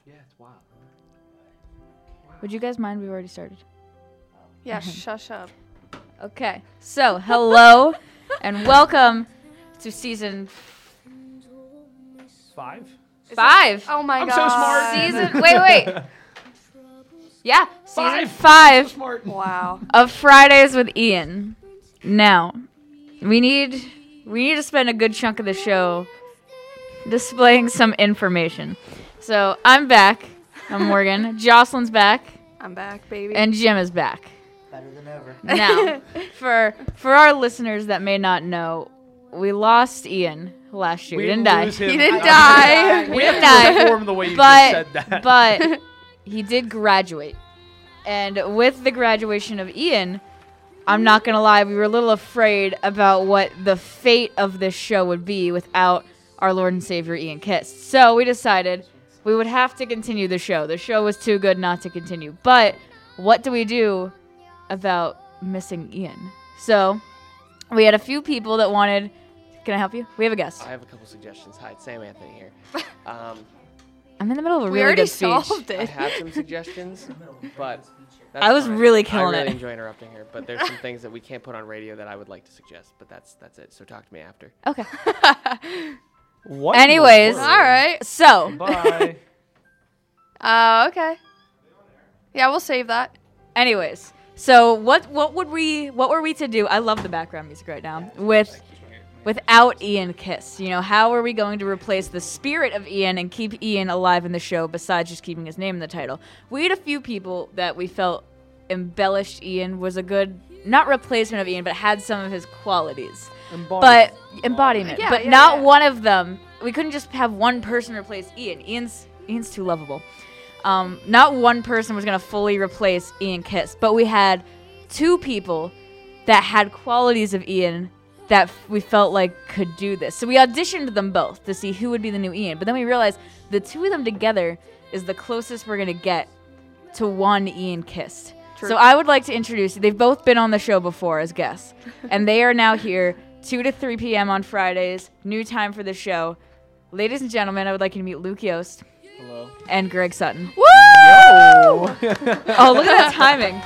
Yeah, it's wild. Would you guys mind? We've already started. Yeah, shush up. Okay. So, hello and welcome to season 5? 5. Oh my I'm god. so smart. Season. Wait. Yeah. Season 5. 5 So smart. Wow. of Fridays with Ian. Now, we need to spend a good chunk of the show displaying some information. So, I'm back. I'm Morgan. Jocelyn's back. I'm back, baby. And Jim is back. Better than ever. Now, for our listeners that may not know, we lost Ian last year. He didn't die. He didn't die. He didn't die. Perform the way you just said that. But he did graduate. And with the graduation of Ian, I'm not going to lie, we were a little afraid about what the fate of this show would be without our Lord and Savior Ian Kist. So we decided we would have to continue the show. The show was too good not to continue. But what do we do about missing Ian? So we had a few people that wanted... Can I help you? We have a guest. I have a couple suggestions. Hi, it's Sam Anthony here. I'm in the middle of a We really already good speech. solved I it. have some suggestions, but that's I was fine. really killing I really it. enjoy interrupting her, but there's some things that we can't put on radio that I would like to suggest, but that's it. So talk to me after. Okay. What Anyways. in the All world? right. So... Bye. Okay. Yeah, we'll save that. Anyways, so what were we to do? I love the background music right now. Without Ian Kist, how are we going to replace the spirit of Ian and keep Ian alive in the show besides just keeping his name in the title? We had a few people that we felt embellished Ian, was a good not replacement of Ian, but had some of his qualities. But embodiment. Yeah, but yeah, not yeah. one of them. We couldn't just have one person replace Ian. Ian's too lovable. Not one person was going to fully replace Ian Kist, but we had two people that had qualities of Ian that we felt like could do this. So we auditioned them both to see who would be the new Ian, but then we realized the two of them together is the closest we're going to get to one Ian Kist. True. So I would like to introduce you. They've both been on the show before as guests, and they are now here 2 to 3 p.m. on Fridays, new time for the show. Ladies and gentlemen, I would like you to meet Luke Yost. Hello. And Greg Sutton. Woo! Oh, look at that timing.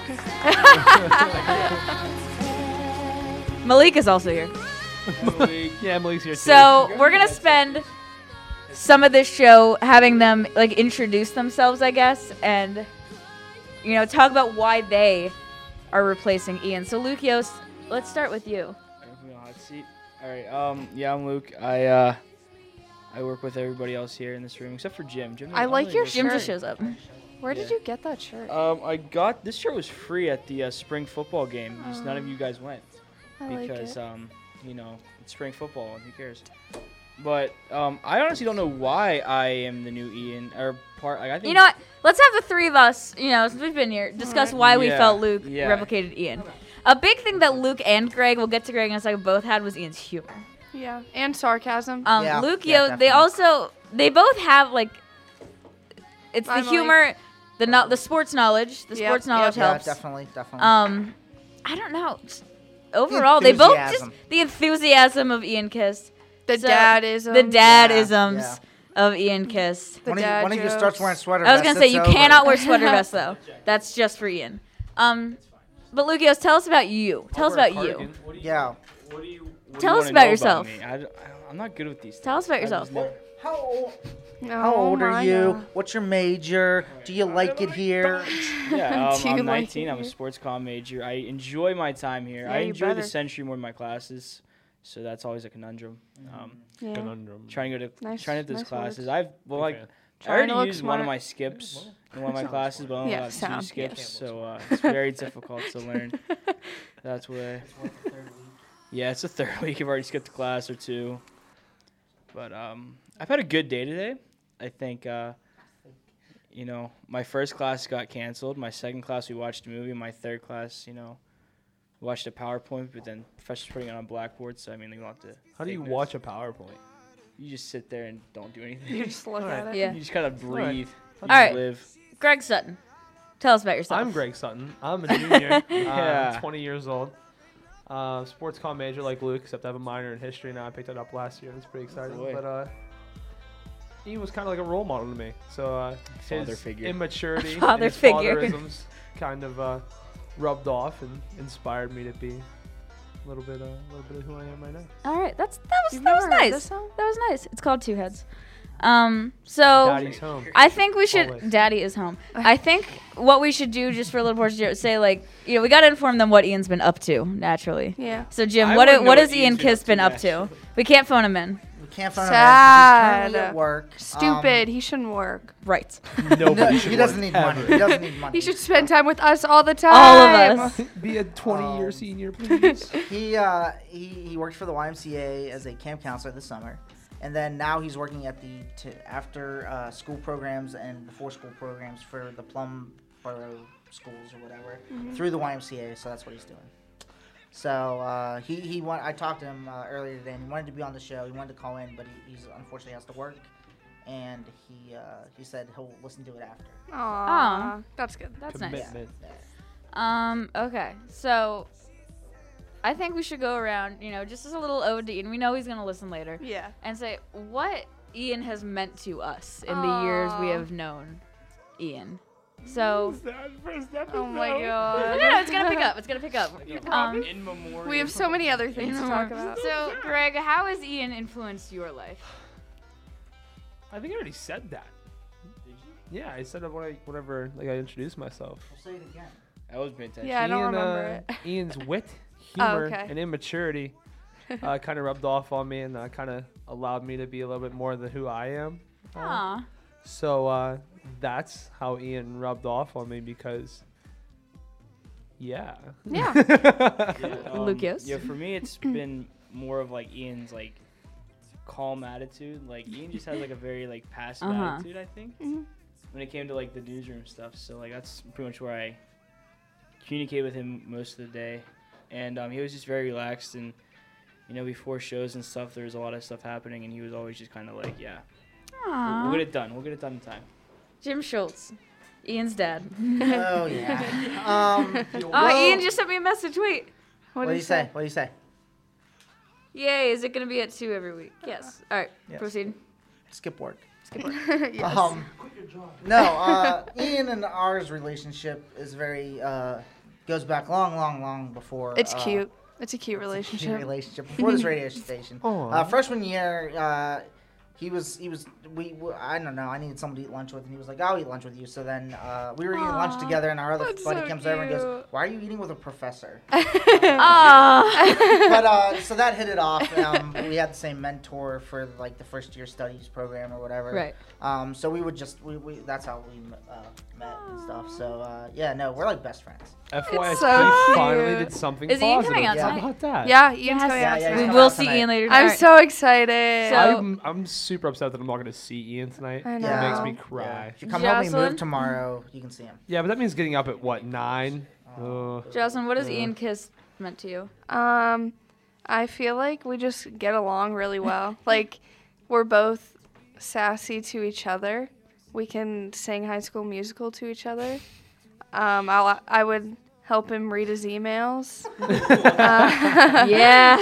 Malik is also here. Yeah, Malik's here too. So we're going to spend some of this show having them introduce themselves, I guess, and talk about why they are replacing Ian. So Luke Yost, let's start with you. Hot seat. All right. Yeah, I'm Luke. I work with everybody else here in this room except for Jim. I like your Jim shirt. just shows up. Where did you get that shirt? I got this shirt was free at the spring football game. Just none of you guys went I like because it. it's spring football and who cares. But I honestly don't know why I am the new Ian or part. I think You know what? Let's have the three of us, since we've been here, discuss why we Yeah, felt Luke yeah. replicated Ian. A big thing that Luke and Greg, we'll get to Greg in a second, both had was Ian's humor. Yeah, and sarcasm. Yeah, Luke, yeah, they both have it's the I'm like- humor, the sports knowledge. The Yep, sports knowledge Yeah, helps. definitely. I don't know. Just overall, they both just enthusiasm. the enthusiasm of Ian Kist. The So- dadism. The dad-isms Yeah. of Ian Kist. The When dad he jokes. starts wearing sweater I was vests, gonna say it's you over. cannot wear sweater vests though. That's just for Ian. But Lukios, tell us about you. Tell us about you. Yeah. What do you Tell us wanna about know yourself. me? I'm not good with these things. Tell us about I yourself. just never- How old are my you? God. What's your major? Do you like it here? Yeah, Do you I'm like 19. I'm a it? sports comm major. I enjoy my time here. Yeah, I you enjoy the better. century more than my classes, so that's always a conundrum. Yeah. Conundrum. Trying to go to Nice- trying to those nice classes. words. I Trying already to look used one of smart. my skips in one of my classes, but I only Yeah, got 2 sound, skips, yes. so it's very difficult to learn. That's why. Yeah, it's the third week. I've already skipped a class or 2, but I've had a good day today. I think my first class got canceled. My second class we watched a movie. My third class, watched a PowerPoint, but then professor's putting it on Blackboard, so they don't have to. How do you take notes. watch a PowerPoint? You just sit there and don't do anything. You just look at it. Yeah. You just kind of breathe. You All right. live. Greg Sutton, tell us about yourself. I'm Greg Sutton. I'm a junior. Yeah. I'm 20 years old. Sports comm major like Luke, except I have a minor in history now. I picked it up last year. It's pretty exciting. Boy. But Ian was kind of like a role model to me. So Father his figure. immaturity, and Father his figure. fatherisms kind of rubbed off and inspired me to be a little bit of who I am right now. All right, that was You've that was never heard nice. this song? That was nice. It's called Two Heads. So Daddy's home. I think we should. Always. Daddy is home. I think what we should do just for a little more say like we got to inform them what Ian's been up to naturally. Yeah. So Jim, I what wouldn't know what has what Ian Ian's been Kiss up been to, up to? actually. We can't phone him in. We can't find Sad. him. He's currently at work. Stupid. He shouldn't work. Right. Nobody No, should he doesn't work need money. ever. He doesn't need money. He should spend time with us all the time. All of us. Be a 20-year Um, senior, please. He worked for the YMCA as a camp counselor this summer, and then now he's working at the after school programs and before school programs for the Plum Borough schools or whatever through the YMCA. So that's what he's doing. So I talked to him earlier today, and he wanted to be on the show. He wanted to call in, but he's unfortunately has to work, and he said he'll listen to it after. Aww. That's good. That's nice. Commitment. Okay. So I think we should go around, just as a little ode to Ian. We know he's gonna listen later, Yeah. and say what Ian has meant to us in the years we Aw. have known Ian. So Oh my no, god. it's gonna pick up. It's gonna pick up. In memoriam. We have so many other things to talk about. So, Greg, how has Ian influenced your life? I think I already said that. Yeah, I said it whenever I introduced myself. We'll say it again. I was paying attention. Yeah, I don't remember it. Ian's wit, humor, okay. and immaturity kind of rubbed off on me and kind of allowed me to be a little bit more than who I am. Aw. So that's how Ian rubbed off on me because, yeah. Yeah. Lucas? Yeah, for me, it's been more of like Ian's like calm attitude. Like Ian just has like a very like passive Uh-huh. attitude, I think, when it came to like the newsroom stuff. So like that's pretty much where I communicate with him most of the day, and he was just very relaxed. And before shows and stuff, there was a lot of stuff happening, and he was always just kind of like, yeah, Aw. we'll get it done. We'll get it done in time. Jim Schultz, Ian's dad. Oh yeah. Oh, Ian just sent me a message. Wait. What do you say? What do you say? Yay, is it going to be at 2 every week? Yes. All right, Yes. proceed. Skip work. Yes. No, Ian and ours relationship is very goes back long before. It's cute. It's a cute Cute relationship. relationship before this radio station. Aw. Freshman year, I don't know. I needed someone to eat lunch with, and he was like, "I'll eat lunch with you." So then we were eating lunch Aw, together, and our other that's buddy so comes over and goes, cute. "Why are you eating with a professor?" Aw. But so that hit it off. We had the same mentor for like the first year studies program or whatever. Right. So we would just we that's how we met and stuff. So yeah, no, we're like best friends. FYI, so he finally cute. did something Is Ian positive. coming out How tonight? about that? Yeah, Ian's Yes. coming out Yeah, We he's tonight. coming will out see tonight. Ian later. I'm Alright. so excited. So- I'm super upset that I'm not going to see Ian tonight. I It know. makes me Yeah. cry. If you come help me Jocelyn? move tomorrow, you can see him. Yeah, but that means getting up at what, 9? Ugh. Jocelyn, what has Ian Kiss meant to you? I feel like we just get along really well. Like, we're both sassy to each other. We can sing High School Musical to each other. I would help him read his emails. Yeah.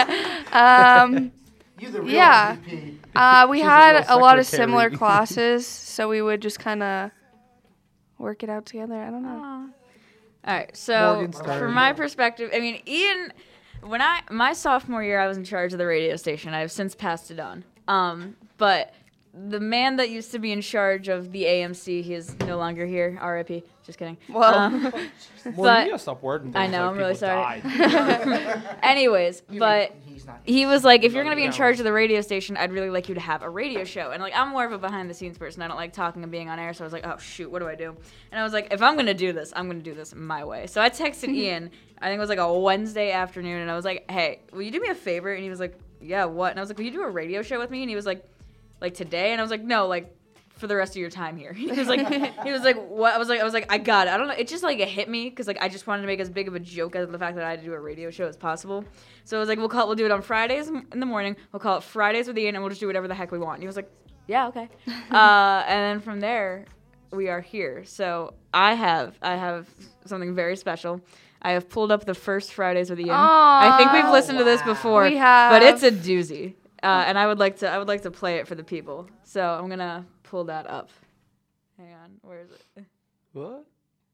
You the real Yeah. MVP. We She's a had little a lot of secretary. similar classes, so we would just kind of work it out together. I don't know. All right. So, Morgenstern. from my perspective, I mean, Ian, my sophomore year, I was in charge of the radio station. I have since passed it on. But the man that used to be in charge of the AMC, he is no longer here. R.I.P. Just kidding. Well, Morgan, But- you gotta stop wording I things know, like I'm really people sorry. died. Anyways, but He's not. he was like, if you're going to be in charge of the radio station, I'd really like you to have a radio show. And like, I'm more of a behind the scenes person. I don't like talking and being on air. So I was like, oh shoot, what do I do? And I was like, if I'm going to do this, I'm going to do this my way. So I texted Ian, I think it was like a Wednesday afternoon. And I was like, hey, will you do me a favor? And he was like, yeah, what? And I was like, will you do a radio show with me? And he was like today? And I was like, no, like for the rest of your time here. He was like, what? I was like, I got it. I don't know. It just like it hit me because like I just wanted to make as big of a joke out of the fact that I had to do a radio show as possible. So I was like, we'll do it on Fridays in the morning. We'll call it Fridays with Ian, and we'll just do whatever the heck we want. And he was like, yeah, okay. And then from there, we are here. So I have something very special. I have pulled up the first Fridays with Ian. I think we've listened to this before, We have. but it's a doozy. and I would like to play it for the people. So I'm gonna pull that up. Hang on, where is it? What?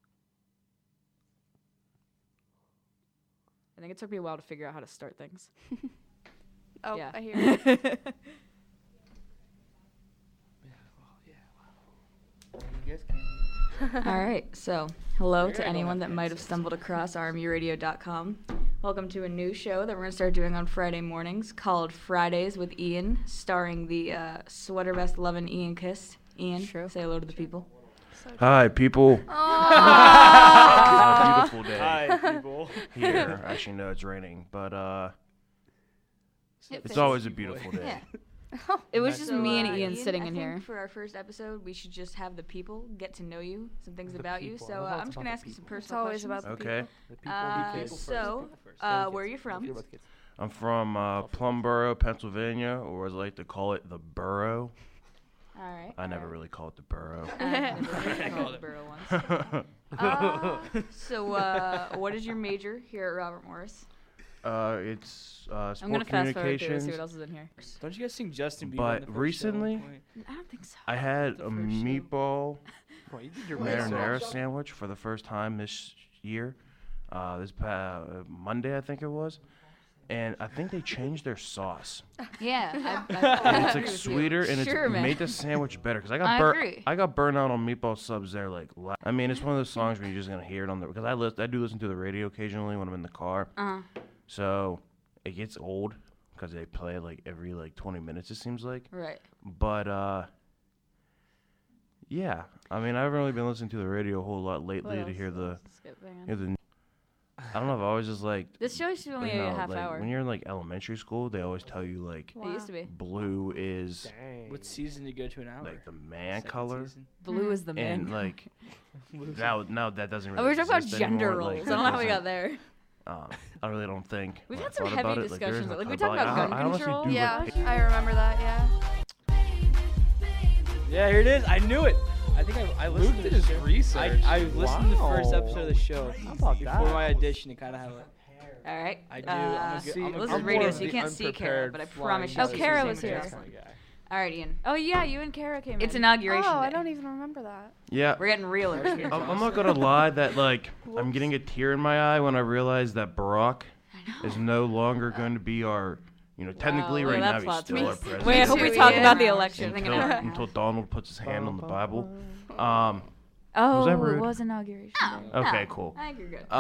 I think it took me a while to figure out how to start things. Oh, Yeah. I hear you. All right, so hello to anyone that might have stumbled across RMURadio.com. Welcome to a new show that we're going to start doing on Friday mornings called Fridays with Ian, starring the sweater vest loving Ian Kist. Ian, say hello to the people. Hi, people. Aww. Beautiful day Hi, people. here. Actually, no, it's raining, but It it's always a beautiful day. Yeah. It was just So, me and Ian Ian, sitting I in think here. For our first episode, we should just have the people get to know you, some things The about you. people. So I love how I'm it's just going to about ask the you some people. It's personal always questions. about the Okay. The people. So, where are you from? I'm from Plumboro, Pennsylvania, or as I like to call it, the Borough. All right. I never really call it the Borough. I've never called it Burrow once. So, what is your major here at Robert Morris? It's I'm sport going to fast forward through to see communications. what else is in here. Don't you guys sing Justin Bieber? But in the first show at recently- one point? I don't think so. I had The a first show. meatball Well, you did your marinara sandwich for the first time this year. This Monday, I think it was. And I think they changed their sauce. Yeah. And I it's agree like with you. sweeter, and Sure, it's man. made the sandwich better. Cause I I got agree. I got burned out on meatball subs there. Like, I mean, it's one of those songs where you're just gonna hear it on the. Because I do listen to the radio occasionally when I'm in the car. Uh-huh. So it gets old because they play it like every 20 minutes. It seems like. Right. But yeah. I mean, I haven't really been listening to the radio a whole lot lately What to else? hear the. Skip, hang on. Hear the I don't know. I've always just like. This show is only you know, a half like, hour. When you're in elementary school, they always tell you It used to be. blue is Dang. What season did you go to an hour? like the man Second color. season? Blue is the man. And like now that doesn't really Oh, we were talking about exist gender anymore. roles. Like, I don't know how we it got there. doesn't- I really don't think. We've when had I some thought heavy about it, there discussions. isn't Like, we a talked color. about gun I honestly control. do Yeah, like I remember that. Yeah. Yeah, here it is. I knew it. I think I listened Luke to did the his show. research. I listened to the first Wow. episode of the show How about before that? my audition to kind of have it. All right. I do. I'm a good- See, I'm a this good is radio, boy. so you can't see Kara, but I promise you. Oh, Kara was here. All right, Ian. Oh yeah, you and Kara came. It's in. inauguration Oh, I day. don't even remember that. Yeah. We're getting realer. I'm not gonna lie that I'm getting a tear in my eye when I realize that Barack is no longer going to be our, technically Wow, look right at now that he's plot still twist. our president. Wait, I hope we too, talk yeah. about the election. until Donald puts his hand on the Bible. Oh, Was that it rude? was inauguration day. Okay, No, cool. I think you're good.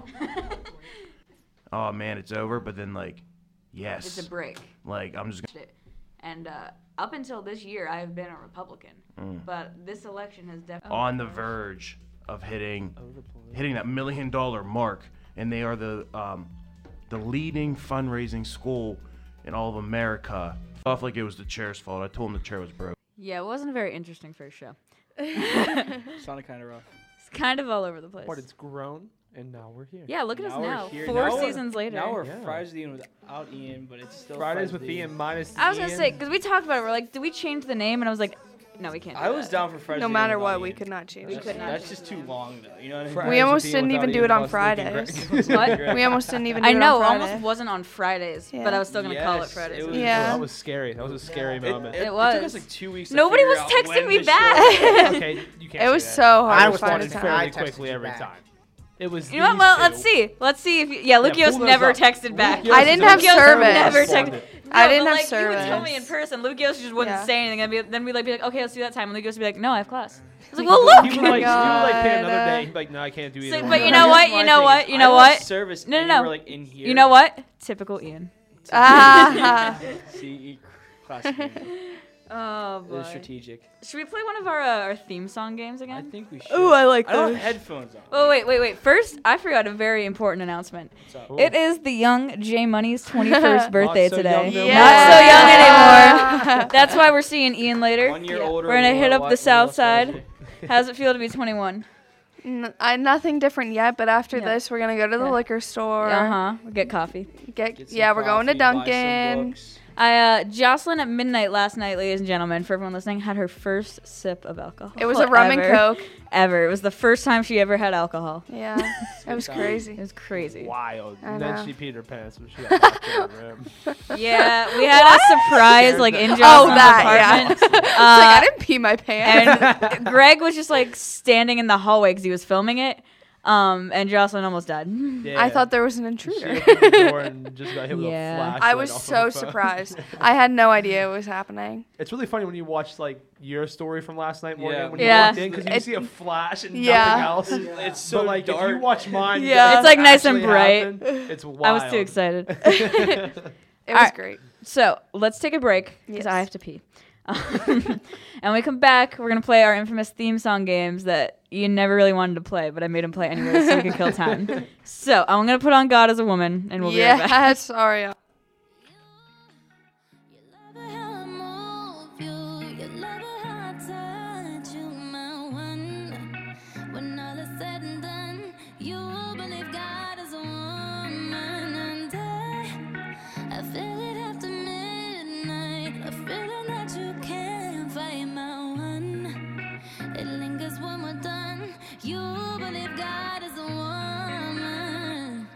Oh man, it's over. But then yes, It's a break. I'm just gonna. And up until this year, I have been a Republican. But this election has definitely On the verge of hitting that $1 million mark, and they are the leading fundraising school in all of America. Off like it was the chair's fault. I told him the chair was broke. Yeah, it wasn't a very interesting first show. Sounded kind of rough. It's kind of all over the place. But it's grown, and now we're here. Yeah, look at us we're now. here. 4 Now we're- seasons later. Now we're Yeah. Fridays with Ian without Ian, but it's still Fridays with with Ian minus. I was gonna Ian. say, because we talked about it, we're like, do we change the name? And I was like, no, we can't do I was that. down for Fridays. No with matter Ian what, without we Ian. could not change That's, it. that's just too long, though. You know what I mean? Fridays We with almost Ian didn't without even do Ian it on plus Luke and Fridays. Greg. What? We almost didn't even do I it know, on Friday. almost wasn't on Fridays, but Yeah. I was still gonna call it Yes, Fridays. it was- Yeah. That was scary. That was a scary moment. It It took was. us like 2 weeks. To Nobody figure was out texting when me the show back. was. Okay, you can't. It was say that. so hard I to was find a texting time. fairly I texted quickly you every back. time. It was. You know what? these Well, two. let's see. Let's see if yeah, Lukios pull those never up. texted back. Lukios I is didn't a have Lukios service. never responded. texted. I No, didn't but, have You would tell me in service. person. Lukios just wouldn't Yeah. say anything. Then we'd be like, okay, let's do that time. And Lukios would be like, no, I have class. I was like, He well, would look. like, he would like pick another God. day. He'd be like, no, I can't do either. So- one. but you Here's know what? my You know thing what? is, You know I had what? Service No, and no, you no. were like in here. You know what? Typical Ian. Ah. CE classic. Ian. Oh It boy. was strategic. Should we play one of our theme song games I again? think we should. Ooh, I like I don't those. have headphones on. Oh wait. First, I forgot a very important announcement. What's up? It is the young J Money's 21st birthday so today. young no Not so young anymore. That's why we're seeing Ian later. 1 year Yeah. older. We're gonna more hit up wi- the south less side. Wi-Fi. How's it feel to be 21? Nothing different yet, but after Yeah. this, we're gonna go to the Yeah. liquor store. We get coffee. Get some We're going to coffee, buy some Dunkin'. books. Jocelyn at midnight last night, ladies and gentlemen, for everyone listening, had her first sip of alcohol. It was a rum and coke. Ever. It was the first time she ever had alcohol. Yeah, it was crazy. It was crazy. Wild. I And then know. she peed her pants when she got back to the room. Yeah, we had a surprise like in Oh, Jocelyn's that, apartment. yeah. It's like, I didn't pee my pants. And Greg was just like standing in the hallway because he was filming it. And Jocelyn almost died. Yeah. I thought there was an She intruder. opened the door and just got hit with Yeah. a flashlight. I was off of so her phone. surprised. I had no idea it was happening. It's really funny when you watch like your story from last night, Morgan, Yeah. when you Yeah. walked in, because you It- see a flash and Yeah. nothing else. It's so But like if you dark. watch mine, Yeah. yeah, It's, like, nice and bright. It's wild. I was too excited. It was Alright. great. So let's take a break because Yes. I have to pee. And when we come back, we're going to play our infamous theme song games that Ian never really wanted to play, but I made him play anyway so we could kill time. So I'm going to put on God as a Woman, and we'll be right back. Yes, sorry. You believe God is a woman.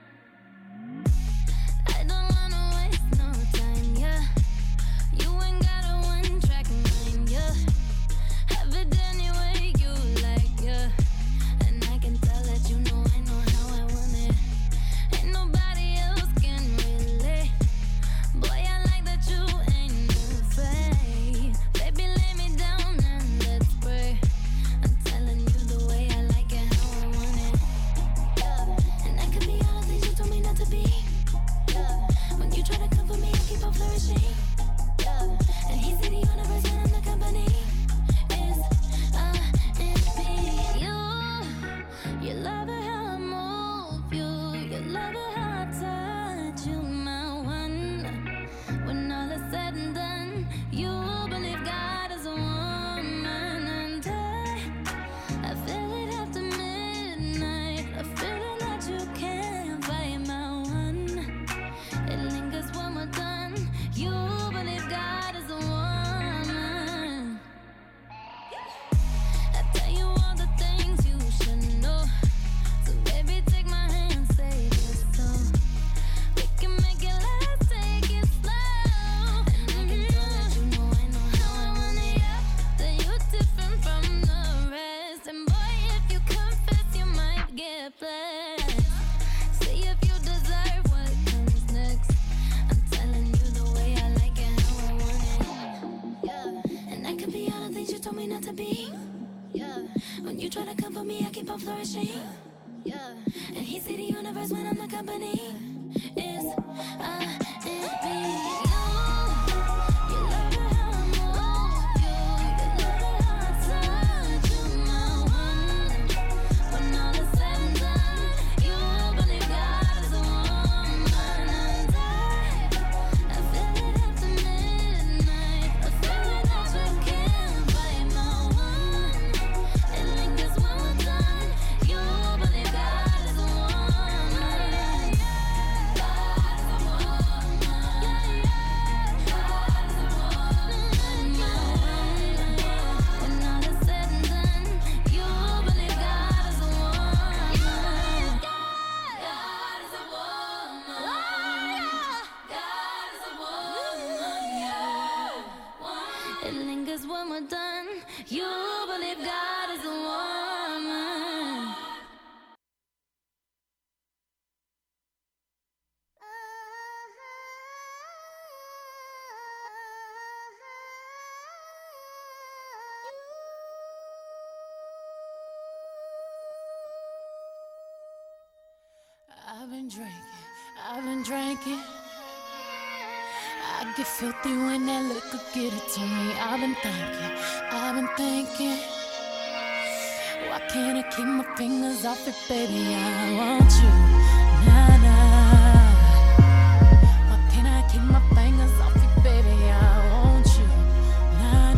I don't wanna waste no time, yeah. You ain't got a one-track mind, yeah. Have it any way you like, yeah. And I can tell that you know I know how I want it. Ain't nobody else can relate. Boy, I like that you ain't afraid. Baby, lay me down and let's pray. I'm telling you the way I like it, how I want it. Yeah. And I could be all the things you told me not to be. Yeah. When you try to come for me, I keep on flourishing. Yeah. And he said the universe when I'm the company is and me. You love it how I move you. You love it how I touch you, my one. When all is said and done, you believe God is a woman, and I feel it after midnight. A feeling that you can't fight, my one. It lingers when we're done. You believe God is a woman. I tell you all the things you should know. So baby, take my hand, save your soul. We can make it last, take it slow. And I can tell that you know I know how I want it, yeah. That you're different from the rest. And boy, if you confess, you might get blessed. See if you deserve what comes next. I'm telling you the way I like it, how I want it. Yeah. And I can be all the things you told me not to be. Yeah. When you try to come for me, I keep on flourishing. Yeah. And he see the universe when I'm the company is and me. You love it how I move you. You love it how I touch you, my one. When all is said and done, you believe God is a woman, and I feel it after midnight. A feeling that you can't fight, my one. It lingers when we're done. You believe God is a woman. God is a woman. God is a woman, my one. When all is said and done, you believe God is a woman. God is a woman. God is a woman, yeah. It lingers when we're done. You believe God is a woman. I've been drinking. I get filthy when that liquor get it to me. I've been thinking. Why can't I keep my fingers off it, baby? I want you, nah, nah. Why can't I keep my fingers off it, baby? I want you, nah,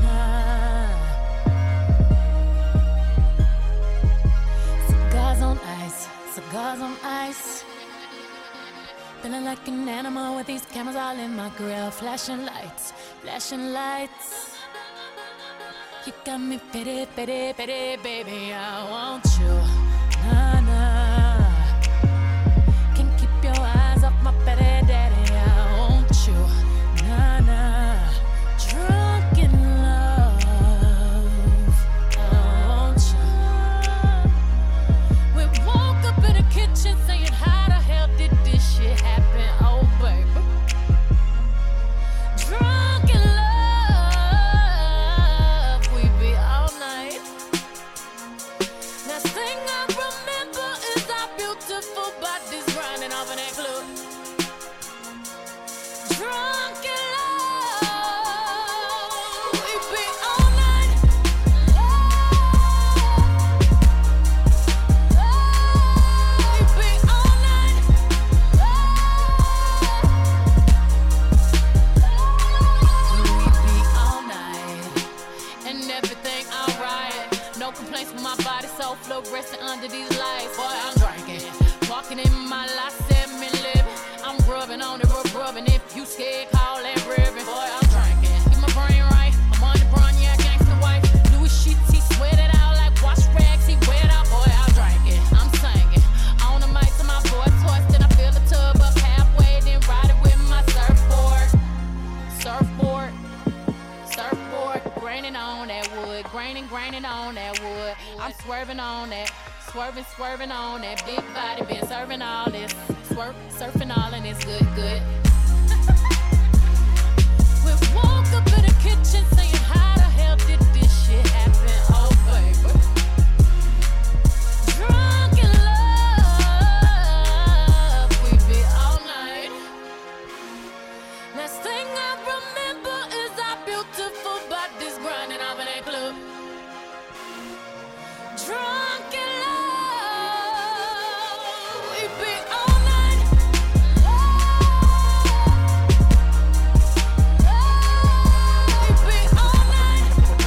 nah. Cigars on ice. Feeling Moving like an animal with these cameras all in my grill. Flashing lights, flashing lights. You got me pity, pity, pity, baby. I want you. Nah, nah. Can't keep your eyes off my petty daddy. I want you. Nah, nah. Drunk in love. I want you. We woke up in the kitchen saying, how the hell did this shit happen? Oh, baby. Drunk in love. We be all night. Last thing I remember is our beautiful bodies grinding off in that club. Drunk in love. We be all night. We be all night. We be all night. And everything alright. No complaints with my body, so fluorescent under these lights. Boy, I'm drinking. Walking in my life, 7-Eleven. I'm rubbing on it, rubbing. If you scared, call that ribbon. Boy, I'm drinking. Get my brain right. I'm on the brown, yeah, gangsta wife. Louis sheets, he sweat it out like wash rags. He wet out, boy, I'm drinking. I'm singing. On the mic to my boy toys, then I fill the tub up halfway, then ride it with my surfboard. Surfboard, graining on that wood, graining on that wood. I'm swerving on that, swerving on that big body, been serving all this, surfing all and it's good. We woke up in the kitchen saying, how the hell did this shit happen? Oh, baby. Drunk in love, we be all night. Last thing I remember is our beautiful bodies grinding off in that club. Drunk in love, we be all night. We be all night.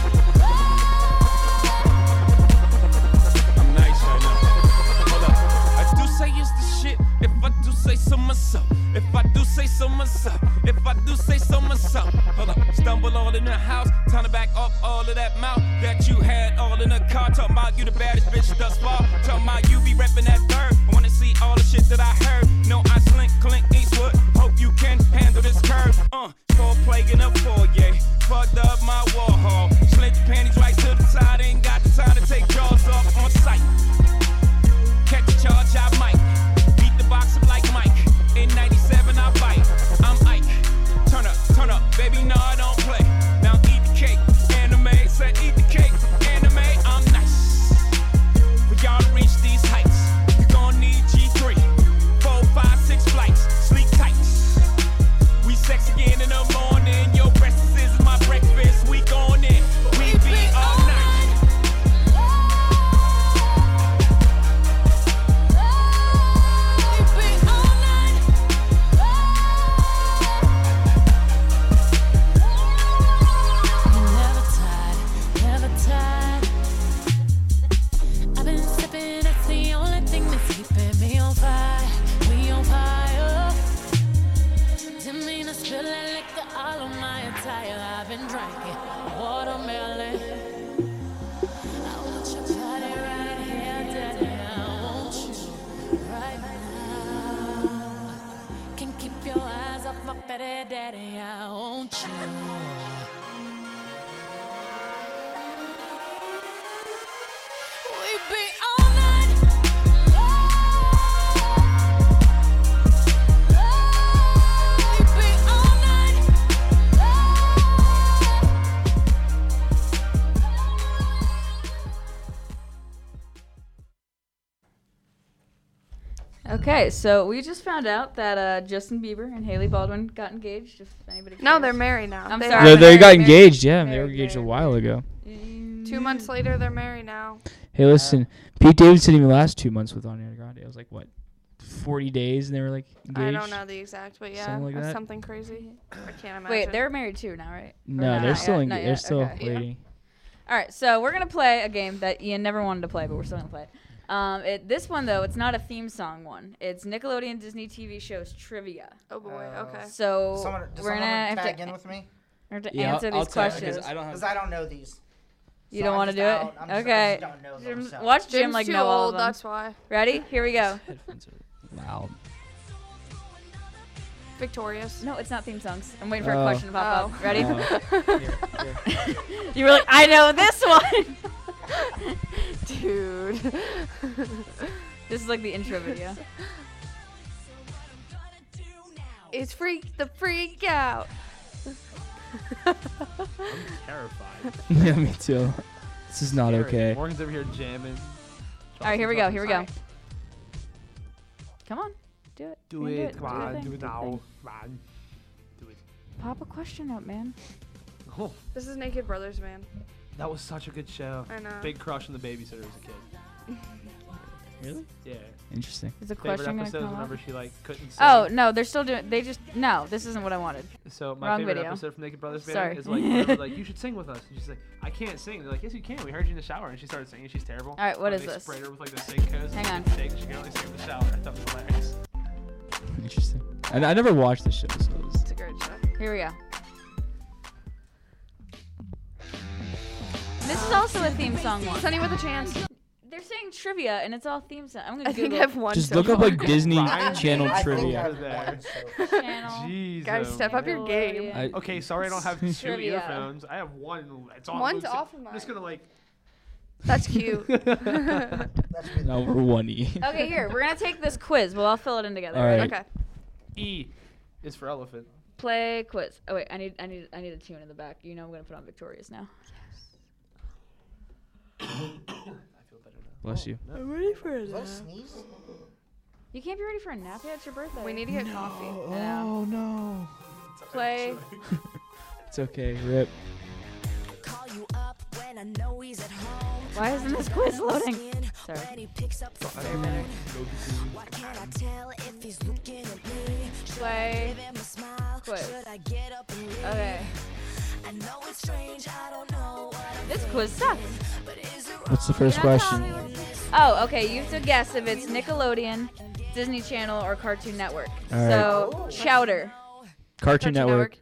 I'm nice right now. Hold up. I do say it's the shit. If I do say so myself. If I do say so myself. If I do say so myself. Hold up. Stumble all in the house. Time to back up all of that mouth that you had all in the car. Talking about you the baddest bitch thus far. Talking about you be reppin' that third. I wanna see all the shit that I heard. No, I slink, Clint Eastwood. Hope you can handle this curve. Full plague in a foyer. Fucked up my Warhol. Slint your panties right to the side. Ain't got the time to take jaws off on sight. Catch a charge, I might. Beat the box up like Mike. In 97, I bite. I'm Ike. Turn up, baby, no, I don't play. Now eat the cake, anime. Said eat the cake, anime. I'm nice. For y'all to reach these heights, you gon' need G3. 4, 5, 6 flights, sleep tight. We sex again in the morning. Your breakfast is my breakfast. We gon' in. We be all night. Never tired. I've been sipping, that's the only thing that's keeping me on fire. We on fire. Didn't mean to spill that liquor all on my attire. I've been drinking watermelon. I want your body right here, daddy. I want you right now. Can't keep your eyes off my petty daddy. I want you. We be all night. We be all night. Okay, so we just found out that Justin Bieber and Haley Baldwin got engaged. If anybody No, cares. they're married now. I'm They sorry. are They got married. engaged, yeah. They were Married, engaged a married, while ago. 2 months later, they're married now. Hey, listen, Pete Davidson didn't even last 2 months with Ariana Grande. It was like, what, 40 days and they were like engaged? I don't know the exact, but yeah, Something like that's that? something crazy. I can't imagine. Wait, they're married too now, right? Or No, not they're yet? still Not yet? they're still Okay. waiting. All right, so we're gonna play a game that Ian never wanted to play, but we're still gonna play it. This one though, it's not a theme song one. It's Nickelodeon Disney TV shows trivia. Oh boy. Okay. So Does we're someone gonna have tag to, in with me? we have to Yeah, answer I'll these tag, questions. because I don't Because have. I don't know these. You So don't I'm want to just do out. it? I'm just- I Okay. just don't know them, Jim, so. watch Jim Jim's like too know all old, of them. that's why. Ready? Here we go. Headphones are loud. Victorious. No, it's not theme songs. I'm waiting for a Oh. question to pop up. Ready? Oh. You were like, I know this one. Dude. This is like the intro video. It's the freak out. Terrified. Yeah, me too. This is not Scary. okay. Morgan's over here jamming. All right, here we go. Here we go. Come on, do it. Do You can it. Do Come your on. thing. Do it your now. thing. Come on. Do it. Pop a question up, man. Oh, This is Naked Brothers, man. that was such a good show. I know. Big crush on the babysitter as a kid. Really? Yeah. Interesting. Is the Favorite question gonna episodes come up? whenever she like couldn't sing. Oh no, they're still doing. They just no. This isn't what I wanted. So my Wrong favorite video. episode from Naked Brothers Sorry. Band is like, whenever, like you should sing with us. And she's like, I can't sing. They're like, yes you can. We heard you in the shower, and she started singing. She's terrible. All right, what And is they this? Sprayed her with like the sing codes. Hang on. Shake. She can only sing in the shower. I thought it was hilarious. Interesting. I never watched the show, so it's It's a great show. Here we go. This is also a theme song one. Sunny with a chance. They're saying trivia, and it's all theme song. I'm gonna I think Google I've won. just so look up far. like Disney Ryan Channel I think trivia. I've There. won, so- channel. Jeez. Guys, step up your game. I- Okay, sorry I don't have two Trivia. earphones. I have one. It's on. One's loose. off of I'm just gonna like. That's cute. That's really Now we're 1E. Okay, here we're gonna take this quiz. Well, I'll fill it in together. All right. Okay. E is for elephant. Play quiz. Oh wait, I need a tune in the back. You know I'm gonna put on Victorious now. I feel better now. Bless you. I'm ready for Is that a sneeze? You can't be ready for a nap yet. It's your birthday. We need to get coffee. I know. no. Play. It's okay. Rip. Call you up when I know he's at home. Why isn't this quiz loading? Sorry. When he picks up the phone. Why can't I tell if he's looking at me? Should Play. I give him a smile? Quiz. Should I get up and leave? Okay. I know it's strange, I don't know what I'm This quiz sucks. but is it What's the first You're not telling question? me what- Oh, okay. You have to guess if it's Nickelodeon, Disney Channel, or Cartoon Network. All right. So, Chowder. Cartoon Network.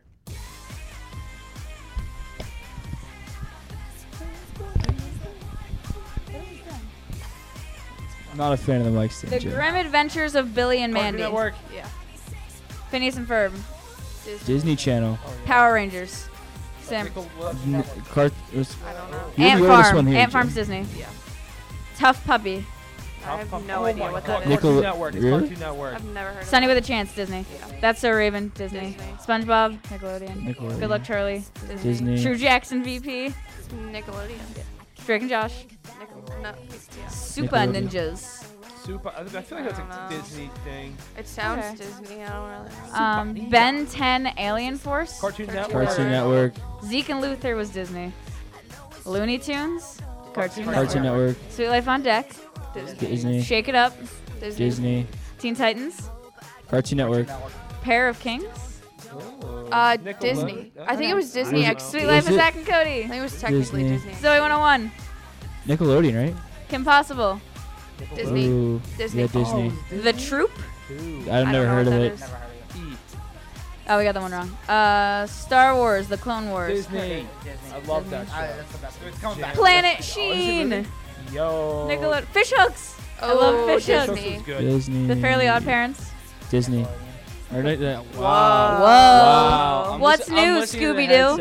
I'm not a fan of the mic stand. The Jim. Grim Adventures of Billy and Cartoon Mandy. Network. Yeah. Phineas and Ferb. Disney Channel. Power Rangers. Sam. It was, I don't know. you Ant wrote this Farm. one here, Ant Jim. Farm's Disney. Yeah. Tough Puppy. I have no Oh idea my what God, that is. Nickel- Cartoon Network. It's Really? Cartoon Network. I've never heard of Sunny it. with a Chance. Disney. Yeah. That's So Raven. Disney. Disney. SpongeBob. Nickelodeon. Nickelodeon. Good Luck Charlie. Disney. True Jackson VP. Nickelodeon. Drake and Josh. No. Yeah. Super Nickelodeon. Ninjas. Super. I feel like that's I a don't know. Disney thing. It sounds Okay. Disney. I don't really know. Ben 10 Alien Force. Cartoon Network. Cartoon Network. Zeke and Luther was Disney. Looney Tunes. Cartoon Cartoon Network. Network. Sweet Life on Deck. Disney. Shake It Up. Disney. Teen Titans. Cartoon Network. Pair of Kings. Nickelodeon. Disney. I think it was Disney. Was it- X. Sweet Life Was of it- Zack and Cody. I think it was technically Disney. Disney. Zoe 101. Nickelodeon, right? Kim Possible. Disney. Ooh. Disney. Yeah, Disney. The Troop. I've I never don't know heard what of that it. is. Never heard of it. E. Oh, we got that one wrong. Star Wars. The Clone Wars. Disney. Disney. I love that I, show. that's the best. It's coming back. Planet Oh, is it Sheen. really? Yo. Nickelodeon. Fish Hooks. I Oh, love Fish Fish Hooks. Hooks Disney. was good. Disney. The Fairly Odd Parents. Disney. Or not that- Whoa. Wow. What's new, Scooby-Doo?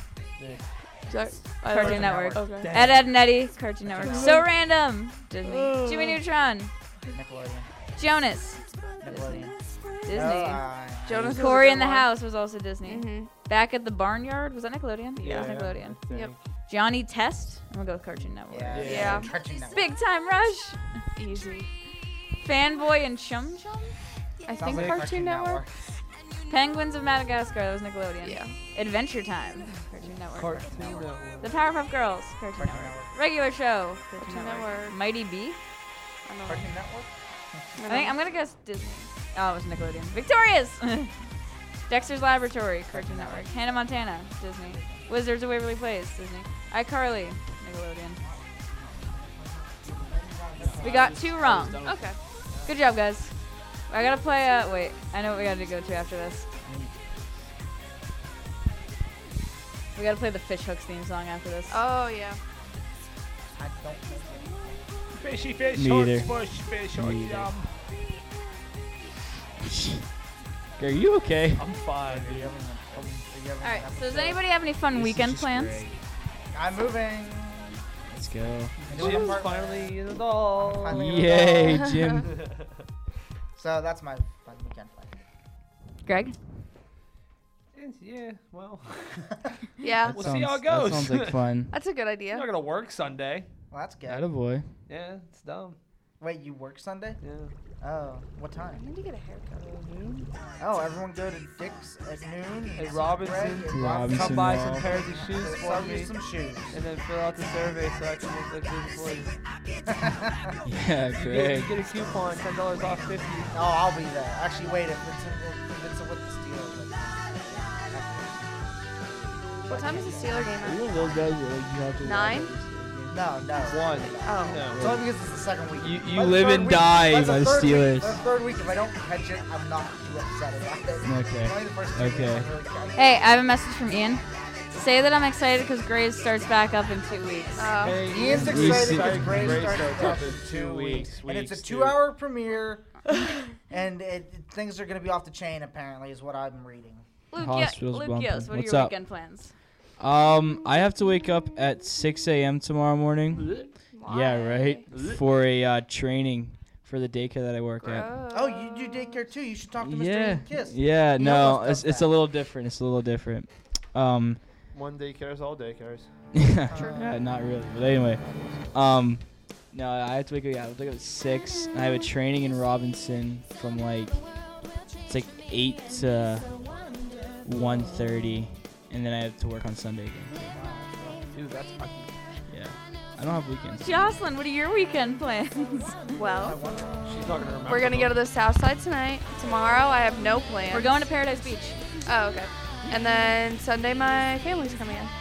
Cartoon don't Network. know. Okay. Ed, Edd and Eddie. Cartoon Network. So Random. Disney. Jimmy Neutron. Nickelodeon. Jonas. Nickelodeon. Disney. Jonas was a Corey good in the one. House was also Disney. Mhm. Back at the Barnyard. Was that Nickelodeon? Yeah. That was Nickelodeon. I think. Yep. Johnny Test. I'm gonna go with Cartoon Network. Yeah. Yeah. Cartoon Network. Big Time Rush. Easy. Fanboy and Chum Chum. I Sounds think like Cartoon Network. Penguins of Madagascar. That was Nickelodeon. Yeah. Adventure Time. Cartoon Network. Cartoon Network. The Powerpuff Girls. Cartoon Cartoon Network. Network. Regular Show. Cartoon Cartoon Network. Network. Mighty B. I don't know. Cartoon Network. I think I'm gonna guess Disney. Oh, it was Nickelodeon. Victorious. Dexter's Laboratory. Cartoon Network. Hannah Montana. Disney. Wizards of Waverly Place. Disney. iCarly. Nickelodeon. We got 2 wrong. Okay. Good job, guys. I gotta play. Wait, I know what we gotta go to after this. We gotta play the Fish Hooks theme song after this. Oh yeah. I don't think Fishy fish, Me hooks, either. bush fish, Me or either. yum. Are you okay? I'm fine, dude. All right. So does anybody have any fun weekend plans? I'm moving. Let's go. Jim's finally an adult. Finally an Yay, adult. Jim. So that's my fun weekend plan. Greg? Yeah, well, Yeah. we'll see how it goes. That sounds like fun. That's a good I'm idea. not gonna work Sunday. Well, that's good. Attaboy. Yeah, it's dumb. Wait, you work Sunday? Yeah. Oh, what I time? need to get a haircut. Oh, everyone go to Dick's at noon. Hey, Get some Robinson. bread, get Robinson Come buy Mall. some pairs of shoes They'll for sell you me, some shoes. and then fill out the survey so I can look like good employee. Yeah, You Greg. get a coupon, $10 off 50. Oh, I'll be there. Actually, wait, if it's with the Steelers. What time is the Steeler game Are at? you one of those guys that like you have to 9? No. One. Oh. It's only because it's the second week. You By the live third and week- die by by the third week- Steelers. by the third week, if I don't catch it, I'm not too upset about it. Okay. It's only the first 2 weeks Okay. I'm really catching it. Hey, I have a message from Ian. Say that I'm excited because Grays starts back up in 2 weeks. Oh. Ian's We excited see- because Grace Grace starts starts up up in in 2 weeks. And it's a weeks, 2-hour premiere. And things are going to be off the chain, apparently, is what I'm reading. Hospital's Luke bumping. Yost, what are What's your up? weekend plans? I have to wake up at 6 a.m. tomorrow morning. Yeah, right. For a training for the daycare that I work at. Oh, you do daycare too. You should talk to Mr. Yeah. Ian Kiss. Yeah, He no, almost does it's a that. little different. It's a little different. One daycares, all daycares. Yeah, not really. But anyway, no, I have to wake up. Yeah, I have to wake up at 6. I have a training in Robinson from it's like 8 to 1:30, and then I have to work on Sunday again. Dude, that's fucking. Yeah, I don't have weekends. Jocelyn, what are your weekend plans? Well, She's not gonna remember. we're gonna go to the South Side tonight. Tomorrow, I have no plans. We're going to Paradise Beach. Oh, okay. And then Sunday, my family's coming in.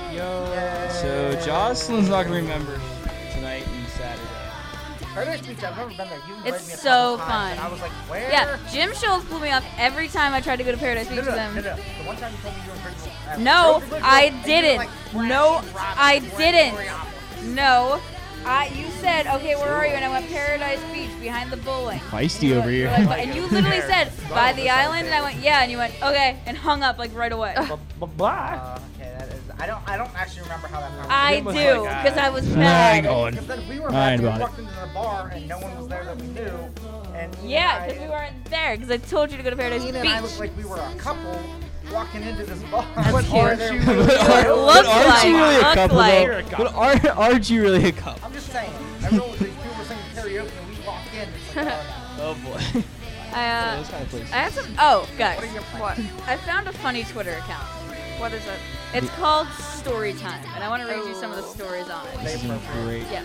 So Jocelyn's not gonna remember tonight and Saturday. Paradise Beach, I've never been there. You invited It's me a so couple times, fun. And I was like, where? Yeah, Jim Schultz blew me off every time I tried to go to Paradise Beach No. with him. The one time you told me you were in Bridgeville. No, I and you were, didn't. like, No, flashing rockets I and didn't. Floriopolis. No, you said, okay, where are you? And I went Paradise Beach behind the bowling. Feisty over here. You're like, and you literally said by the island, and I went yeah, and you went okay, and hung up like right away. Bye. Okay, that is. I don't actually remember how that happened. I Jim was do like, because I was Hang mad. on. Because then we were I mad. ain't We about it. walked into the bar and no one was there that we knew. And Ian Yeah, and because we weren't there because I told you to go to Paradise Ian Beach. and I looked like we were a couple walking into this bar. That's What cute. bar there we But were. Looked aren't you like- really a looked couple like- though? But aren't you really a couple? I'm just saying. Everyone, these people were singing karaoke and we walked in. It's like, Oh boy. I Those kind of places. I had some. Oh, guys, what are your What? plans? I found a funny Twitter account. What is it? It's called Storytime, and I want to read you some of the stories on it. This is great. Yes.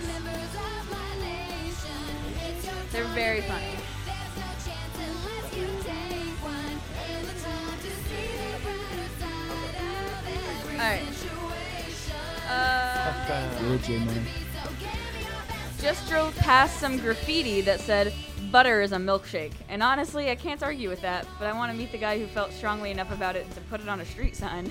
They're very funny. Alright. Yeah, J-Man. Just drove past some graffiti that said, "Butter is a milkshake." And honestly, I can't argue with that, but I want to meet the guy who felt strongly enough about it to put it on a street sign.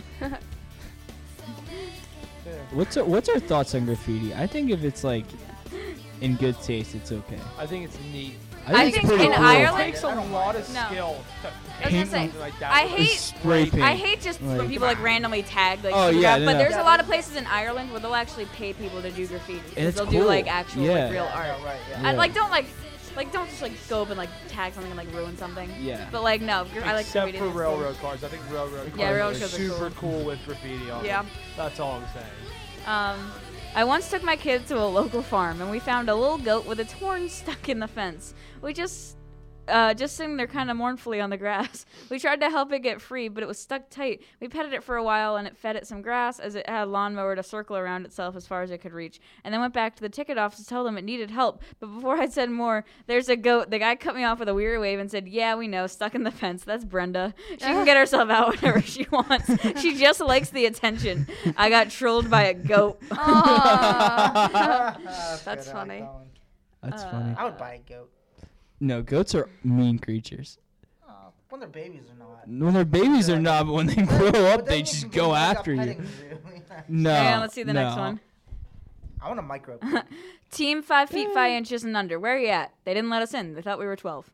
What's our thoughts on graffiti? I think if it's like in good taste, it's okay. I think it's neat. I it's think pretty in cool. It Ireland, takes a lot of No. skill to I was paint gonna say, something like that. I with hate- Spray paint. I hate just when Like- people like randomly tag like Oh, photograph, yeah, but no. there's a lot of places in Ireland where they'll actually pay people to do graffiti. 'Cause And it's they'll cool. do like actual Yeah. like real art. Right, yeah. Yeah. I don't just like go up and like tag something and like ruin something. Yeah. But like no, I like Except graffiti. for that's cool. railroad cars. I think railroad cars Yeah, railroad are cars are super cool with graffiti on Yeah. them. That's all I'm saying. I once took my kid to a local farm and we found a little goat with its horn stuck in the fence. We just sitting there kind of mournfully on the grass. We tried to help it get free, but it was stuck tight. We petted it for a while and it fed it some grass as it had a lawnmower to circle around itself as far as it could reach. And then went back to the ticket office to tell them it needed help. But before I said more, there's a goat. The guy cut me off with a weary wave and said, "Yeah, we know, stuck in the fence. That's Brenda. She can get herself out whenever she wants. She just likes the attention." I got trolled by a goat. Aw. That's That's good, I like funny. that one. That's funny. I would buy a goat. No, goats are mean creatures. Oh, when they're babies or not. When they're babies or not, but when they grow up, they just go after you. No. Yeah, let's see the next no. one. I want a micro. Team 5 feet 5 inches and under. Where are you at? They didn't let us in. They thought we were 12.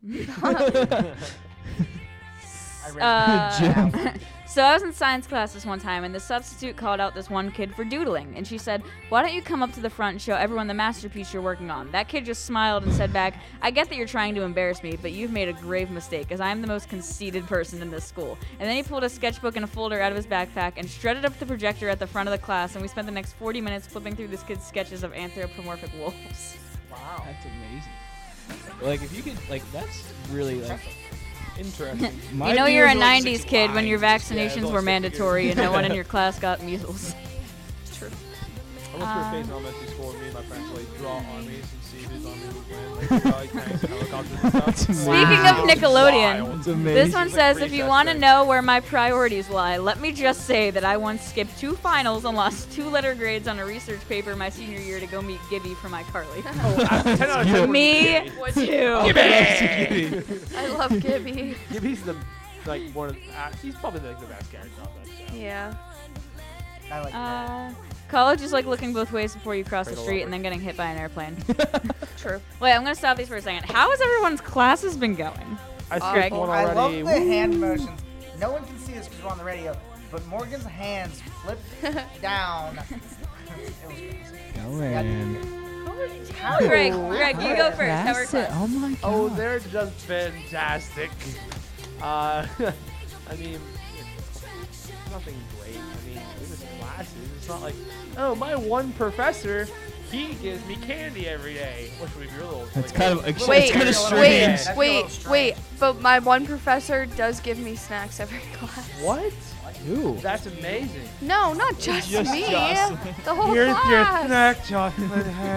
So I was in science class this one time, and the substitute called out this one kid for doodling, and she said, "Why don't you come up to the front and show everyone the masterpiece you're working on?" That kid just smiled and said back, "I get that you're trying to embarrass me, but you've made a grave mistake, as I am the most conceited person in this school." And then he pulled a sketchbook and a folder out of his backpack and strutted up the projector at the front of the class, and we spent the next 40 minutes flipping through this kid's sketches of anthropomorphic wolves. Wow. That's amazing. Like, if you could, like, that's really, like... Interesting. You know you're a 90s kid when your vaccinations were mandatory and no one in your class got measles. True. I went through a phase in elementary school where me and my friends would like draw armies and see whose army would win. Like, draw, like tanks and helicopters and stuff. Speaking of Nickelodeon, That's amazing. this one says, if you want to know where my priorities lie, let me just say that I once skipped 2 finals and lost 2 letter grades on a research paper my senior year to go meet Gibby for my Carly. 10 out of 10. Me too. Gibby! I love Gibby. Gibby's the, like, one of, he's probably like the best character on that show. Yeah. I like that. College is like looking both ways before you cross the street and then getting hit by an airplane. True. Wait, I'm going to stop these for a second. How has everyone's classes been going? I Greg? skipped one I love already. the hand motions. No one can see this because we're on the radio, but Morgan's hands flipped down. It was crazy. Go in. Greg, you go first. How are That's it. classes? Oh my god. Oh, they're just fantastic. I mean, nothing great. I mean, they're just classes. It's not like, oh, my one professor, he gives me candy every day. Which would be a little. That's like, kind of Wait, it's kind of wait, strange. wait. But my one professor does give me snacks every class. What? Ooh. That's amazing. No, not just me. Jocelyn. The whole Here's your class. snack, Jocelyn.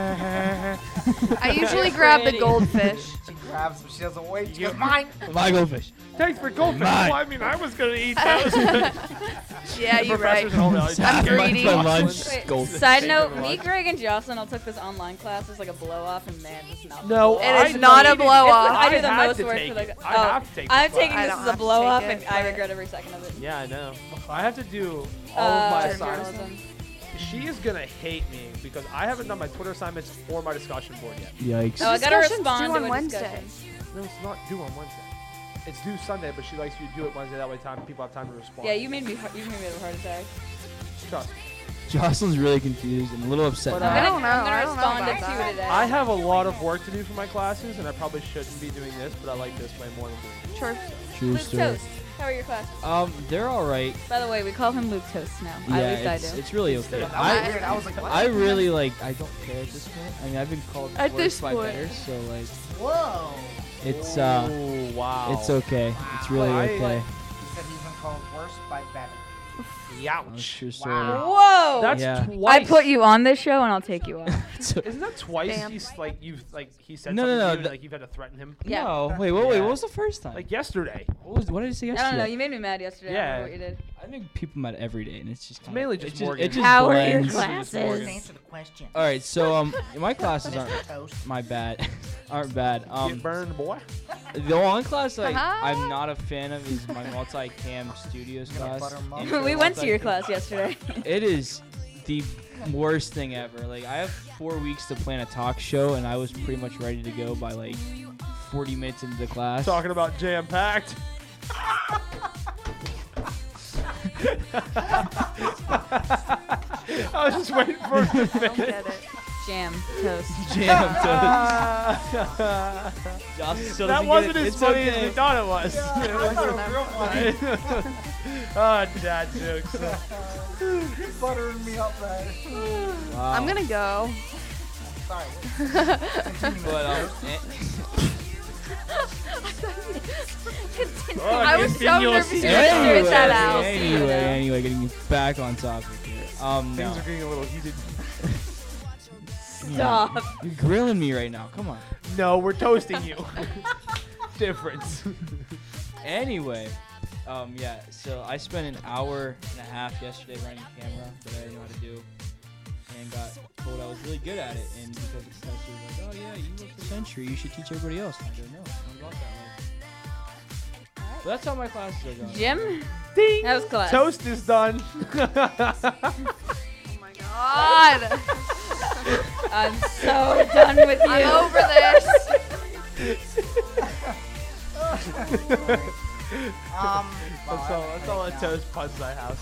I usually grab the goldfish. She grabs them. She doesn't wait. She goes, mine. My goldfish. Thanks for goldfish. Mine. Well, I mean, I was gonna eat those. Yeah, you're right. Professors and all that. I'm greedy. My lunch. Wait, Goldfish. side Save note, it for me, lunch. Greg, and Jocelyn all took this online class as like a blow off, and man, it's not. No, It is not a blow It's off. like I do the had most to work take for the. it. I have to take I'm this taking class. this I as don't a have to blow take off, it, and I but- regret every second of it. Yeah, I know. I have to do all of my assignments. Journalism. She is gonna hate me because I haven't done my Twitter assignments or my discussion board yet. Yikes. Oh, I gotta Discussion's respond due to on a Wednesday. discussion. No, it's not due on Wednesday. It's due Sunday, but she likes you to do it Wednesday. That way, people have time to respond. Yeah, you made me have a heart attack. Trust me. Jocelyn's really confused and a little upset. But, now. I don't know. I'm gonna I don't know respond about to that. two today. I have a lot of work to do for my classes, and I probably shouldn't be doing this, but I like this way more than doing it. Sure. True Luke story. Toast. How are your classes? They're all right. By the way, we call him Luke Toast now. Yeah, At least I it's, do. it's really okay. That was I weird. I was like, what? I really like. I don't care at this point. I mean, I've been called At worse this by point. better, so like, Whoa. it's Oh, wow. it's okay. It's really I- okay. He said he's been called worse by better. That's Ouch. true story. Wow. Whoa! That's Yeah. twice. I put you on this show, and I'll take you off. Isn't that twice? Damn. He's like he said No, something no, to you, and, the- like you've had to threaten him. Yeah. No, wait, what Yeah. was the first time? Like yesterday. what did I say I yesterday? don't know. You made me mad yesterday. I don't Yeah. know what you did. I make people mad every day, and it's just kinda, mainly just it Morgan. It just How are your blends. classes? Just answer the question. All right, so my classes aren't Mr. Toast. my bad, aren't bad. Get burned, boy. The one class like Uh-huh. I'm not a fan of is my multi-cam studios Gonna class. butter 'em up. Intro We went to your multi-cam. class yesterday. It is the worst thing ever. Like I have 4 weeks to plan a talk show, and I was pretty much ready to go by like 40 minutes into the class. Talking about jam packed. I was just waiting for it to Don't finish. get it. Jam toast. Jam Josh still That doesn't wasn't get it. as It's funny okay. as we thought it was. Real funny. Ah, dad jokes. You're buttering me up, man. Wow. I'm gonna go. Sorry. But Oh, I was so continual nervous you were season. gonna do it that out. anyway, getting back on topic here. No. Things are getting a little heated. Stop. You're grilling me right now. Come on. No, we're toasting you. Difference. Anyway, yeah. So I spent an hour and a half yesterday running a camera that I didn't know how to do, and got told I was really good at it, and because the professor was like, oh yeah, you work for Century, you should teach everybody else. And I go, no, it's not about that way. But that's how my classes are going. Jim, Ding. that was class. Toast is done. Oh my god. I'm so done with you. I'm over this. That's all at Toast Punchline House.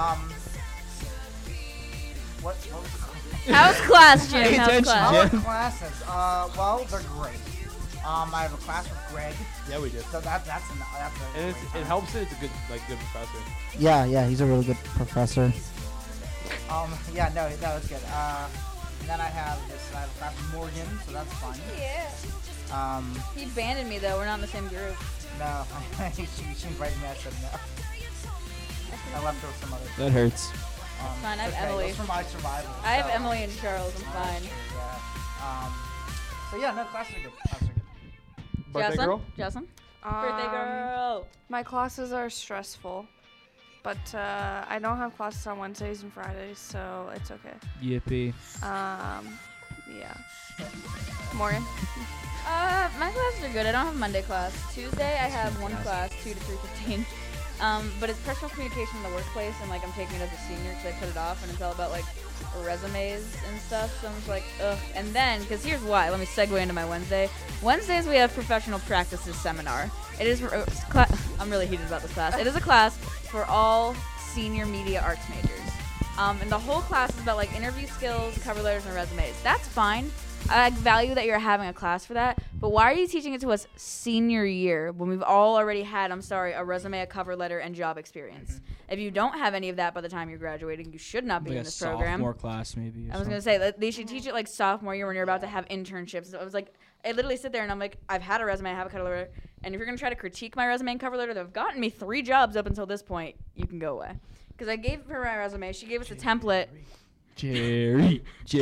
What was the How's class, Jim? Pay How's attention, class? Jim. Our classes? Well, they're great. I have a class with Greg, Yeah, we do. so that's a And great it time. helps that it's a good professor. Yeah, he's a really good professor. Yeah, no, it's good. And then I have a class with Morgan, so that's fun. Yeah. He abandoned me though. We're not in the same group. No, she invited me. I said no. I left her with some others. That hurts. Fine, I have okay, Emily. Those for my survival. I have so- Emily and Charles. I'm fine. Yeah. So yeah, no, classes are good. Classes are good. Birthday Jocelyn? girl? Jocelyn? Birthday girl. My classes are stressful, but I don't have classes on Wednesdays and Fridays, so it's okay. Yippee. Yeah. Morgan? My classes are good. I don't have Monday class. Tuesday I have one class, 2 to 3:15. But it's professional communication in the workplace, and like I'm taking it as a senior because I put it off, and it's all about like resumes and stuff. So I'm just like, ugh. And then, because here's why. Let me segue into my Wednesday. Wednesdays we have professional practices seminar. It is. I'm really heated about this class. It is a class for all senior media arts majors. And the whole class is about like interview skills, cover letters, and resumes. That's fine. I value that you're having a class for that, but why are you teaching it to us senior year when we've all already had, a resume, a cover letter, and job experience? If you don't have any of that by the time you're graduating, you should not be Like in a this program. sophomore class, maybe. I was going to say that they should teach it like sophomore year when you're about to have internships. So I was like, I literally sit there and I'm like, I've had a resume, I have a cover letter, and if you're going to try to critique my resume and cover letter that have gotten me 3 jobs up until this point, you can go away. Because I gave her my resume, she gave us a template. Jerry.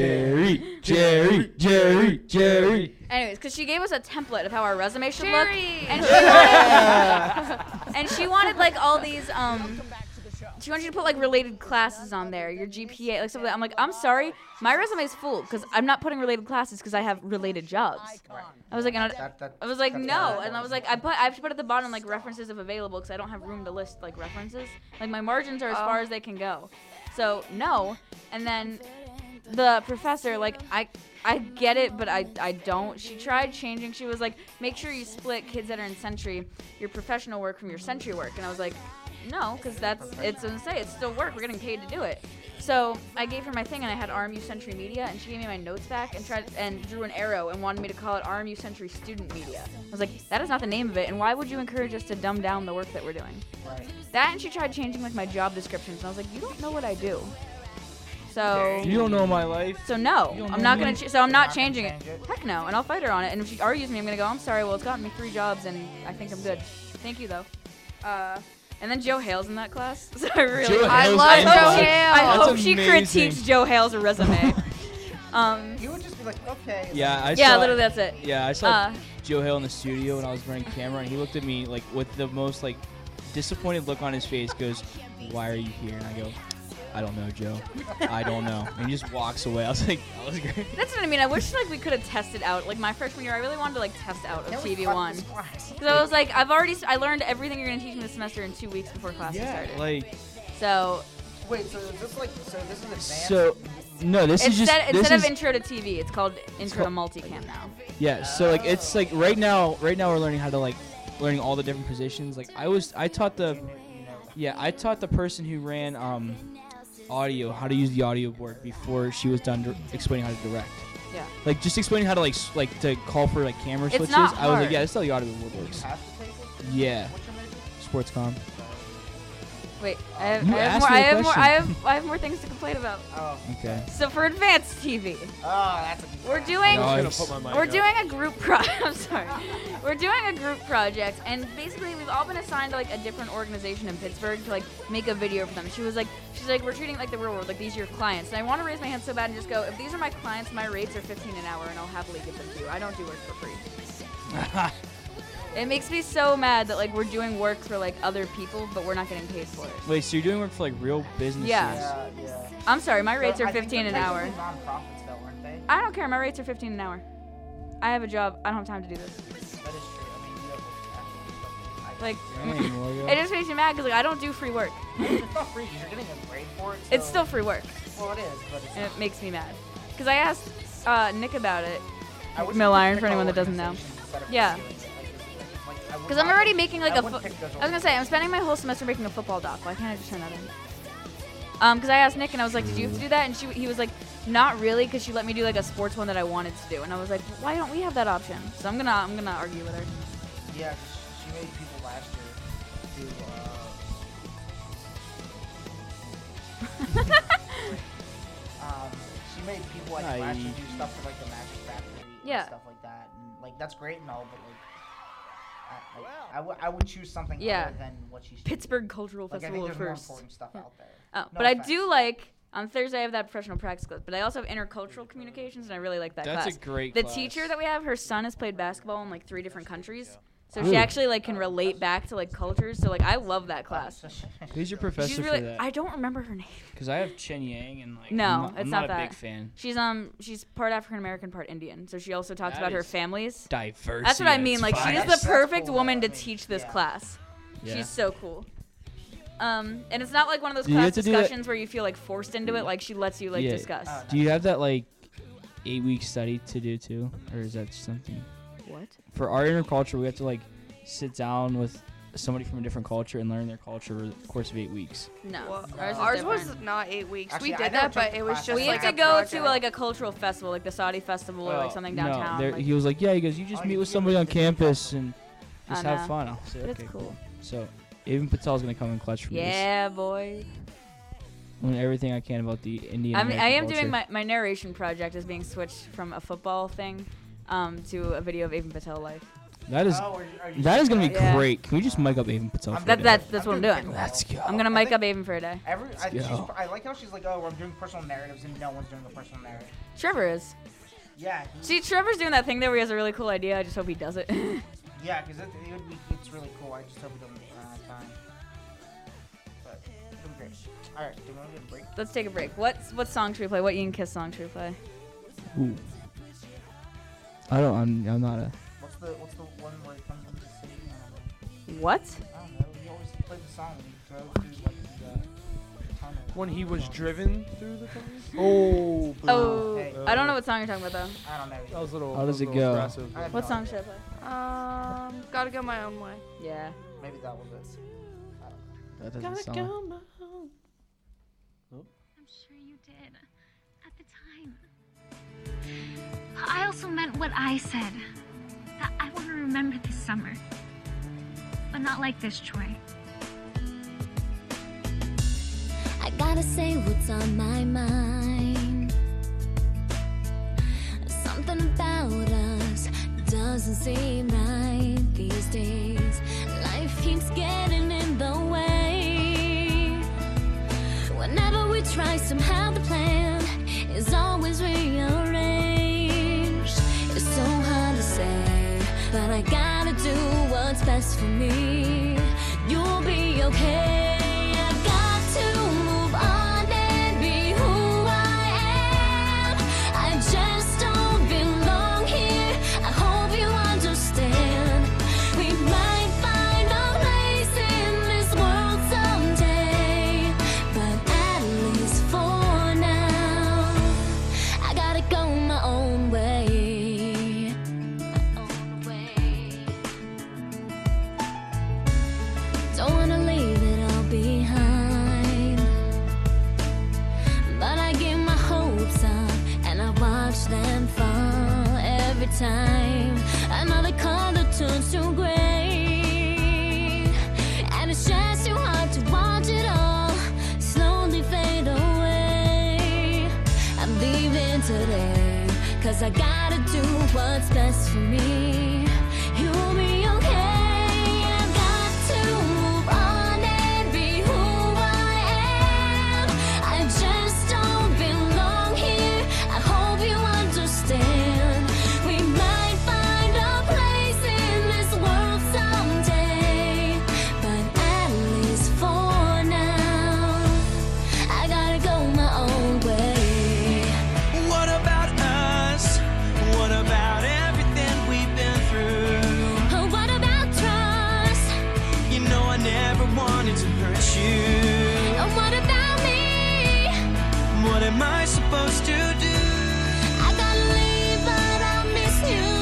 Anyways, because she gave us a template of how our resume should Jerry! look, and she wanted, and she wanted like all these she wanted you to put like related classes on there, your GPA, like stuff like that. I'm like, I'm sorry, my resume is full because I'm not putting related classes because I have related jobs. I was like, and I was like, no, and I was like, I have to put at the bottom like references if available because I don't have room to list like references. Like my margins are as far as they can go. So no, and then the professor, like I get it, but I don't. She tried changing. She was like, make sure you split kids that are in Century, your professional work from your Century work. And I was like, no, because it's still work. We're getting paid to do it. So I gave her my thing, and I had RMU Century Media, and she gave me my notes back and drew an arrow and wanted me to call it RMU Century Student Media. I was like, that is not the name of it, and why would you encourage us to dumb down the work that we're doing? Right. That, and she tried changing like my job descriptions, and I was like, you don't know what I do. So You don't know my life. So no, You don't I'm know not me? gonna. So I'm not Not gonna changing it. change it. Heck no, and I'll fight her on it. And if she argues me, I'm gonna go. I'm sorry. Well, it's gotten me 3 jobs, and I think I'm good. Thank you though. And then Joe Hale's in that class. So I really. Joe I Hale's love in Joe class? Hale. I That's hope she amazing. critiques Joe Hale's resume. You would just be like, okay. Yeah, I Yeah, saw, literally that's it. Yeah, I saw Uh, Joe Hale in the studio when I was running camera, and he looked at me like with the most like disappointed look on his face. Goes, "Why are you here?" And I go, "I don't know, Joe. I don't know." And he just walks away. I was like, "That was great." That's what I mean. I wish like we could have tested out. Like my freshman year, I really wanted to like test out of Can we TV fuck One. this class? Because I was like, I learned everything you're gonna teach me this semester in 2 weeks before classes started. like So Wait, so is this advanced? so. No, this is just instead this of is, intro to TV, it's called intro to called- multicam now. Yeah, so like it's like right now we're learning how to like learning all the different positions. Like I taught the person who ran audio how to use the audio board before she was done explaining how to direct. Yeah. Like just explaining how to like to call for like camera It's switches. not I was like, hard. yeah, that's how the audio board You works. have to take it? Yeah. What's your major? Sports comm. Wait, You asked me a question. I have more things to complain about. Oh. Okay. So for advanced TV, Oh, that's a good we're class. doing No, I'm Nice. gonna put my mic we're up. doing a group I'm sorry. We're doing a group project, and basically we've all been assigned to like a different organization in Pittsburgh to like make a video for them. She's like, we're treating it like the real world, like these are your clients. And I want to raise my hand so bad and just go, if these are my clients, my rates are $15 an hour, and I'll happily give them to you. I don't do work for free. It makes me so mad that like we're doing work for like other people, but we're not getting paid for it. Wait, so you're doing work for like real businesses? Yeah. Yeah. I'm sorry, my rates So are I think 15 an they're hour. basically nonprofits, though, aren't they? I don't care. My rates are 15 an hour. I have a job. I don't have time to do this. That is true. I mean, you have actual stuff. Like, Dang, Morgan. it just makes me mad because like I don't do free work. It's not free. You're getting a grade for it. It's so- still free work, Well, it is, but it's and not. it makes me mad. Because I asked Nick about it. I wish Mill we could Iron pick for our anyone that doesn't know. organizations instead of Yeah. doing it. Like, I would Because I'm not already pick- making like I a. wouldn't pick those I was gonna say I'm spending my whole semester making a football doc. Why can't I just turn that in? Because I asked Nick and I was like, "Did you have to do that?" And he was like, "Not really," because she let me do like a sports one that I wanted to do. And I was like, "Why don't we have that option?" So I'm gonna argue with her. Yeah, 'cause she made people last year do. She made people like last year do stuff for like the Magic Factory Yeah. and stuff like that, and like that's great and all, but like I would choose something Yeah. other than what she's Pittsburgh Cultural like, I Festival think of there's more Firsts. important stuff out there. Oh, No but I offense. do like on Thursday I have that professional practice class, but I also have intercultural communications and I really like that That's class. a great The class. teacher that we have, her son has played basketball in like 3 different countries. So Ooh. she actually like can relate back to like cultures. So like I love that class. Who's your professor She's really for that? I don't remember her name. Because I have Chen Yang and like. No, I'm it's not not a that. big fan. She's part African American, part Indian. So she also talks That about her is families. Diversity. That's what I at mean. its Like she is finest. the perfect cool, woman though. to I mean, teach this yeah. class. Yeah. She's so cool. And it's not like one of those Do you class have to do that- discussions where you feel like forced into it. Like she lets you like Yeah. discuss. Do you have that like 8-week study to do too, or is that something? What? For our interculture, we have to like sit down with somebody from a different culture and learn their culture over the course of 8 weeks. No, Well, ours, is ours was different. not 8 weeks. Actually, we I did never that, but took it was class. just We like have to a go project. to like a cultural festival, like the Saudi festival or like something downtown. No, like, he was like, yeah, he goes, you just Oh, meet you with get somebody it on to the campus and just I have know. fun. I'll say, But okay, it's cool. cool. So, Avon Patel's gonna come in clutch for Yeah, boy. this. Learn everything I can about the Indian. I mean, I am American doing culture. my narration project is being switched from a football thing to a video of Avon Patel life. That is Oh, are you that is gonna be Yeah. great. Can we just mic up Avon Patel? For a day? That's what I'm doing. Let's go. I'm gonna I mic think- up Avon for a day. go. I like how she's like, oh, I'm doing personal narratives, and no one's doing a personal narrative. Trevor is. Yeah, See, Trevor's doing that thing there where he has a really cool idea. I just hope he does it. yeah, because it's really cool. I just hope we don't run out of time. But it'll be great. All right, do we want to get a break? Let's take a break. What song should we play? What Ian Kiss song should we play? Ooh. I'm not a. What's the one where it comes into the city? I What? don't know. You always play the song when you drove through like the tunnel. When he was driven through the tunnel? Oh. Oh, Hey. I don't know what song you're talking about though. I don't know. That was a little. How does that it was a little go? aggressive. I have What no song idea. should I play? Gotta go my own way. Yeah. Maybe that was it. I don't know. That doesn't sound. Like, I'm sure you did. At the time. I also meant what I said. That I want to remember this summer. But not like this, Troy. I gotta say what's on my mind. Something about us doesn't seem right these days. Life keeps getting in the way. Whenever we try, somehow the plan is always rearranged. It's so hard to say, but I gotta do what's best for me. You'll be okay. I've got to move on and be who I am. I just don't belong here. I hope you understand. We might find a place in this world someday, but at least for now, I gotta go my own way. My own way. Don't wanna leave it all behind, but I give my hopes up and I watch them fall every time another color turns to gray, and it's just too hard to watch it all slowly fade away. I'm leaving today, 'cause I gotta do what's best for me. You'll be okay. I've got to move on and be who I am. I just don't belong here. I hope you understand. We might find a place in this world someday, but at least for now, I gotta go my own way. What about am I supposed to do? I gotta leave, but I'll miss you.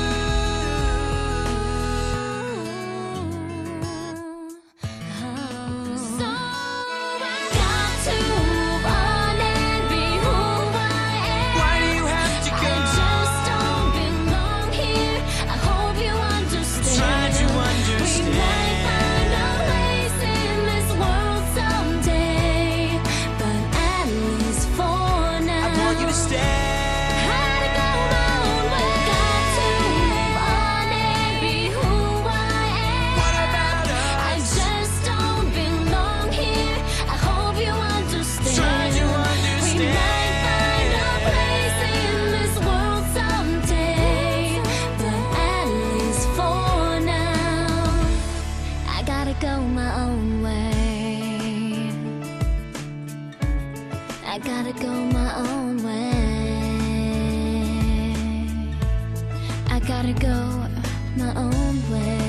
So I got to move on and be who I am. Why do you have to go? I just don't belong here. I hope you understand. Try to understand. We might find a place in this world someday, but at least for now, I want you to stay. gotta go my own way. Got to move on and be who I am. What about us? I just don't belong here. I hope you understand. Try to We might find a place in this world someday, but at least for now, I gotta go my own way. I gotta go my own way. I gotta go my own way.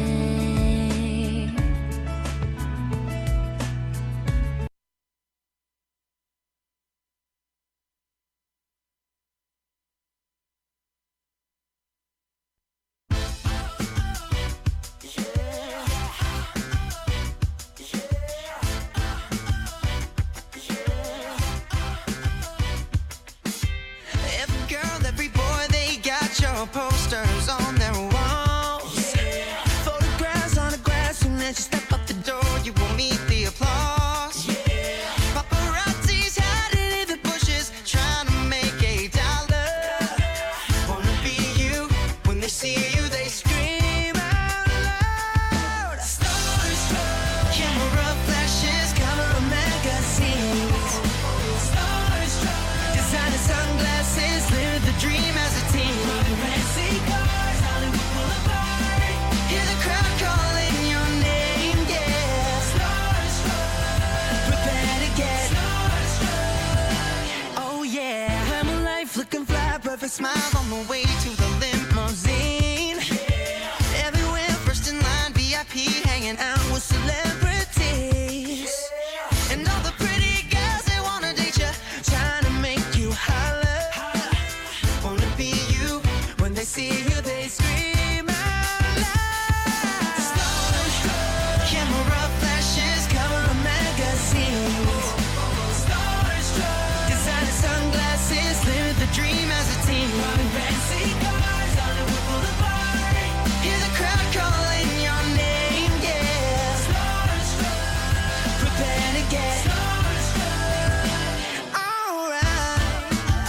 Every girl, every boy, they got your posters on their walls. Photographs on a glass, soon as you step up the door, you will meet the applause. Paparazzi's hiding in the bushes, trying to make $1. Wanna be you, when they see you, they scream out loud. Starstruck, camera flashes, cover of magazines. Starstruck, designer sunglasses, live the dream as a teen. Fancy cars, Hollywood Boulevard. Hear the crowd calling your name, yeah. Starstruck, prepare to get starstruck. Oh yeah, glamour life looking fly, perfect smile on the way to the limousine. Everywhere, first in line, VIP, hanging out with celebrities. And all the pretty girls, they wanna date you, trying to make you holler. Wanna be you, when they see you, they scream out loud. Starstruck, camera flashes, cover of magazines. Starstruck, designer sunglasses, live the dream as a teen. Fancy cars, Hollywood Boulevard. Hear the crowd calling your name, yeah. Starstruck, prepare to get starstruck. Alright,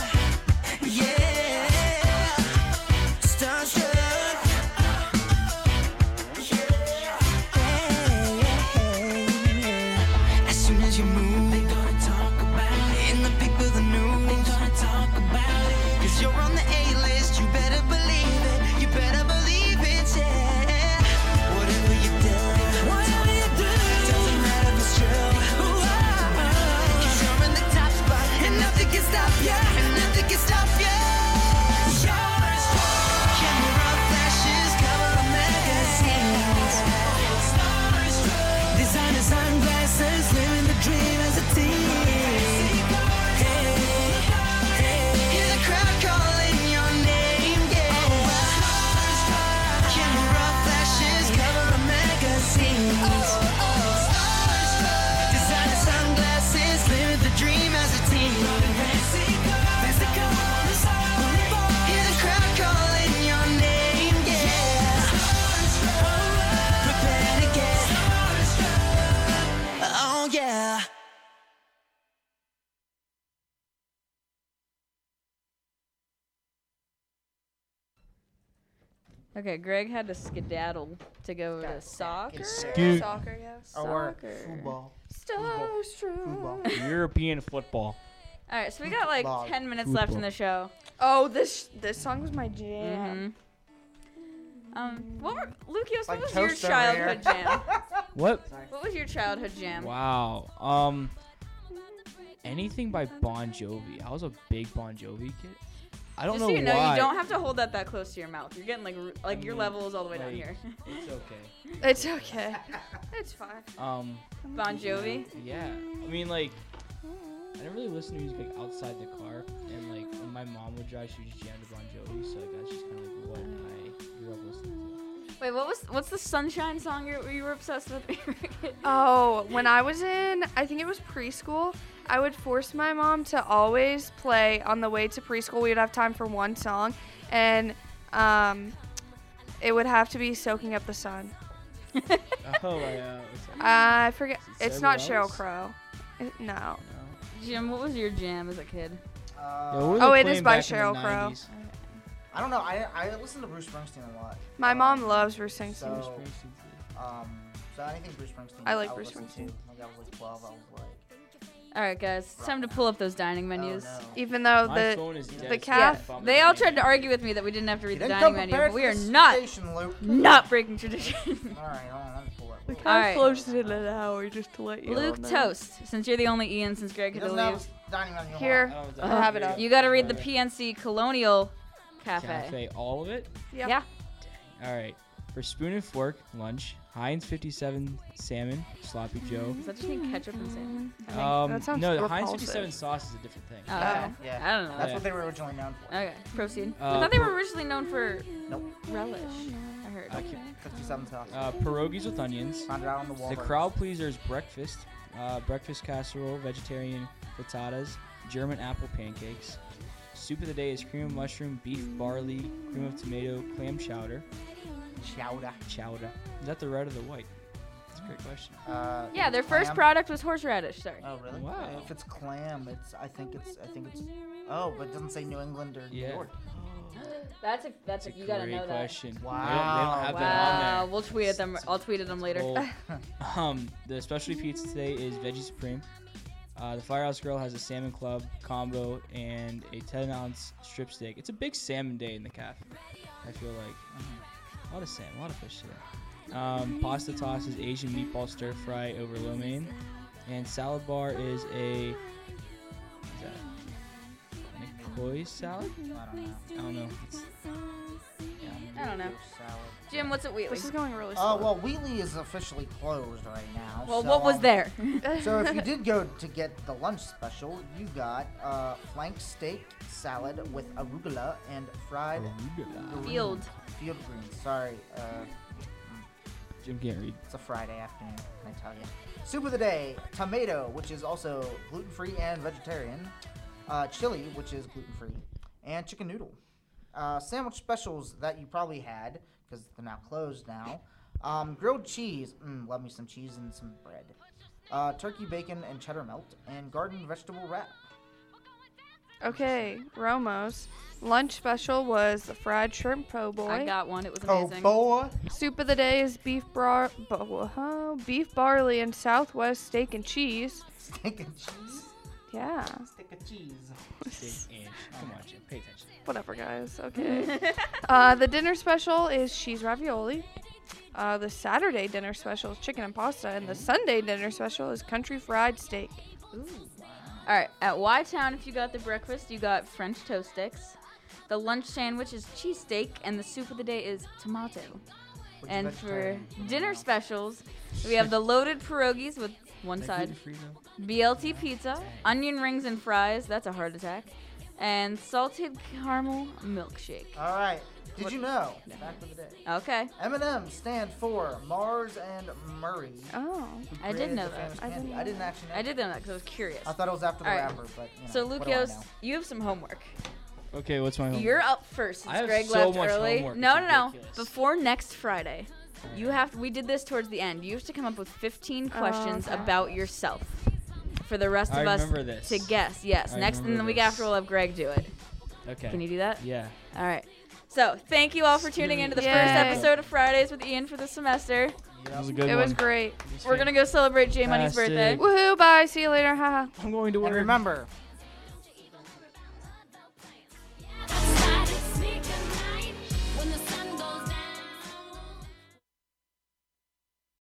yeah. Starstruck. As soon as you move, they gonna talk about it. In the paper, the news, they gonna talk about it. 'Cause you're on the A-list, you better believe it. You better believe it, yeah. Whatever you do, doesn't matter if it's true. 'Cause you're in the top spot, and nothing can stop ya, and nothing can stop ya. Camera flashes, cover of magazines. Designer sunglasses, living the dream as a teen. Hear the crowd calling your name, yeah. Camera flashes, cover of magazines. Designer sunglasses, living the dream as a teen. Hear the crowd calling your name, yeah. Prepare to get oh yeah. Okay, Greg had to skedaddle to go to soccer. Scoot. Soccer, yeah. Or Soccer. football. Starstruck. European football. All right, so we got like Football. 10 minutes left in the show. Oh, this song was my jam. Lucius, Like what was your toast over childhood here. jam? What? What was your childhood jam? Wow. Anything by Bon Jovi. I was a big Bon Jovi kid. I don't Just know so you know, why. you don't have to hold that close to your mouth. You're getting like your level is all the way down like, here. It's okay. It's okay. It's fine. Bon Jovi. Yeah. I mean, like, I didn't really listen to music like outside the car, and like when my mom would drive, she would just jam to Bon Jovi. So like that's just kind of like what I grew up listening to. Wait, what's the Sunshine song you were obsessed with? when you were a kid? Oh, when I was in, I think it was preschool, I would force my mom to always play on the way to preschool. We would have time for one song, and it would have to be "Soaking Up the Sun." Oh yeah. I forget. Is it It's not Sarah Sheryl Wells? Crow. No. Jim, what was your jam as a kid? Oh, it is by Sheryl Crow. I don't know. I listen to Bruce Springsteen a lot. My mom loves Bruce Springsteen. So, so anything Bruce Springsteen. I like would Bruce listen Springsteen. to. Like I was like 12. I was like, All right, guys, it's time to pull up those dining menus. no. Even though My phone is dead, the so calf, I'm They all tried to argue with me that we didn't have to read You the didn't dining come menu, prepared but we for are this not station, Luke. not breaking tradition. All right, hold on. Let me pull it. the calf All right. closed in an hour just to let you Luke all know. Toast, since you're the only Ian, since Greg He had to doesn't have leave, a dining menu. Here, I have it up. you got to read the PNC Colonial Cafe. all of it. Yep. Yeah. All right. For spoon and fork lunch, Heinz 57 salmon, sloppy Joe. Does that just mean ketchup and salmon? That sounds No, the Heinz repulsive. 57 sauce is a different thing. Oh, okay. Yeah. I don't know. That's Yeah. what they were originally known for. Okay, proceed. I Uh, thought they were per- originally known for Nope. relish. I heard. 57 sauce. Pierogies with onions. Found it out on the wall. The crowd pleasers breakfast, breakfast casserole, vegetarian frittatas, German apple pancakes. Soup of the day is cream of mushroom, beef, barley, cream of tomato, clam chowder. Chowder. Chowder. Is that the red or the white? That's a great question. Yeah, their first clam. product was horseradish. Sorry. Oh really? Wow. If it's clam, I think it's. Oh, but it doesn't say New England or New Yeah. York. That's a you gotta Great know that. question. Wow. They don't have that Wow, on we'll tweet at them. I'll tweet at them later. there. The specialty pizza today is Veggie Supreme. The Firehouse Grill has a salmon club combo and a 10-ounce strip steak. It's a big salmon day in the cafe. I feel like a lot of salmon, a lot of fish today. Pasta toss is Asian meatball stir fry over lo mein, and salad bar is a Nicoy salad. I don't know. It's, I don't know. Salad. Jim, what's at Wheatley? This is going really Oh slow. well, Wheatley is officially closed right now. Well, so, what was there? So if you did go to get the lunch special, you got flank steak salad with arugula and fried Field. field greens. Sorry, Jim can't read. it's a Friday afternoon. Can I tell you? Soup of the day: tomato, which is also gluten-free and vegetarian. Chili, which is gluten-free, and chicken noodle. Sandwich specials that you probably had because they're now closed now. Grilled cheese, love me some cheese and some bread. Turkey bacon and cheddar melt, and garden vegetable wrap. Okay, Romo's lunch special was the fried shrimp po' boy. I got one. It was Oh amazing. boy! Soup of the day is beef barley and Southwest steak and cheese. Steak and cheese. Yeah, Stick of cheese. Steak and come on, Jim, pay attention. whatever, guys. Okay. The dinner special is cheese ravioli. The Saturday dinner special is chicken and pasta, and the Sunday dinner special is country fried steak. All right, at Y-Town, if you got the breakfast, you got French toast sticks. The lunch sandwich is cheesesteak, and the soup of the day is tomato. Which And is for vegetarian. dinner specials, we have the loaded pierogies with one side, BLT pizza, onion rings and fries, that's a heart attack, and salted caramel milkshake. All right. Did you know? Back to the day. Okay, M&M stand for Mars and Murray. Oh. who I did created know the that. famous I candy. didn't I didn't actually know. I did know that because I was curious. I thought it was after the All right. rapper, but you know. So what do I Lucios, know? you have some homework. Okay, what's my homework? You're up first since I have Greg so left much early. homework, No, it's no, no. ridiculous. Before next Friday, you have. We did this towards the end. You have to come up with 15 questions okay. about yourself for the rest I of us remember this. to guess. Yes. I Next, and the remember week this. after, we'll have Greg do it. Okay. Can you do that? Yeah. All right. So, thank you all for tuning into the Yay. first episode of Fridays with Ian for the semester. That was a good It one. was great. We're gonna go celebrate J Money's birthday. Fantastic. Woohoo! Bye. See you later. Haha. I'm going to work. And remember,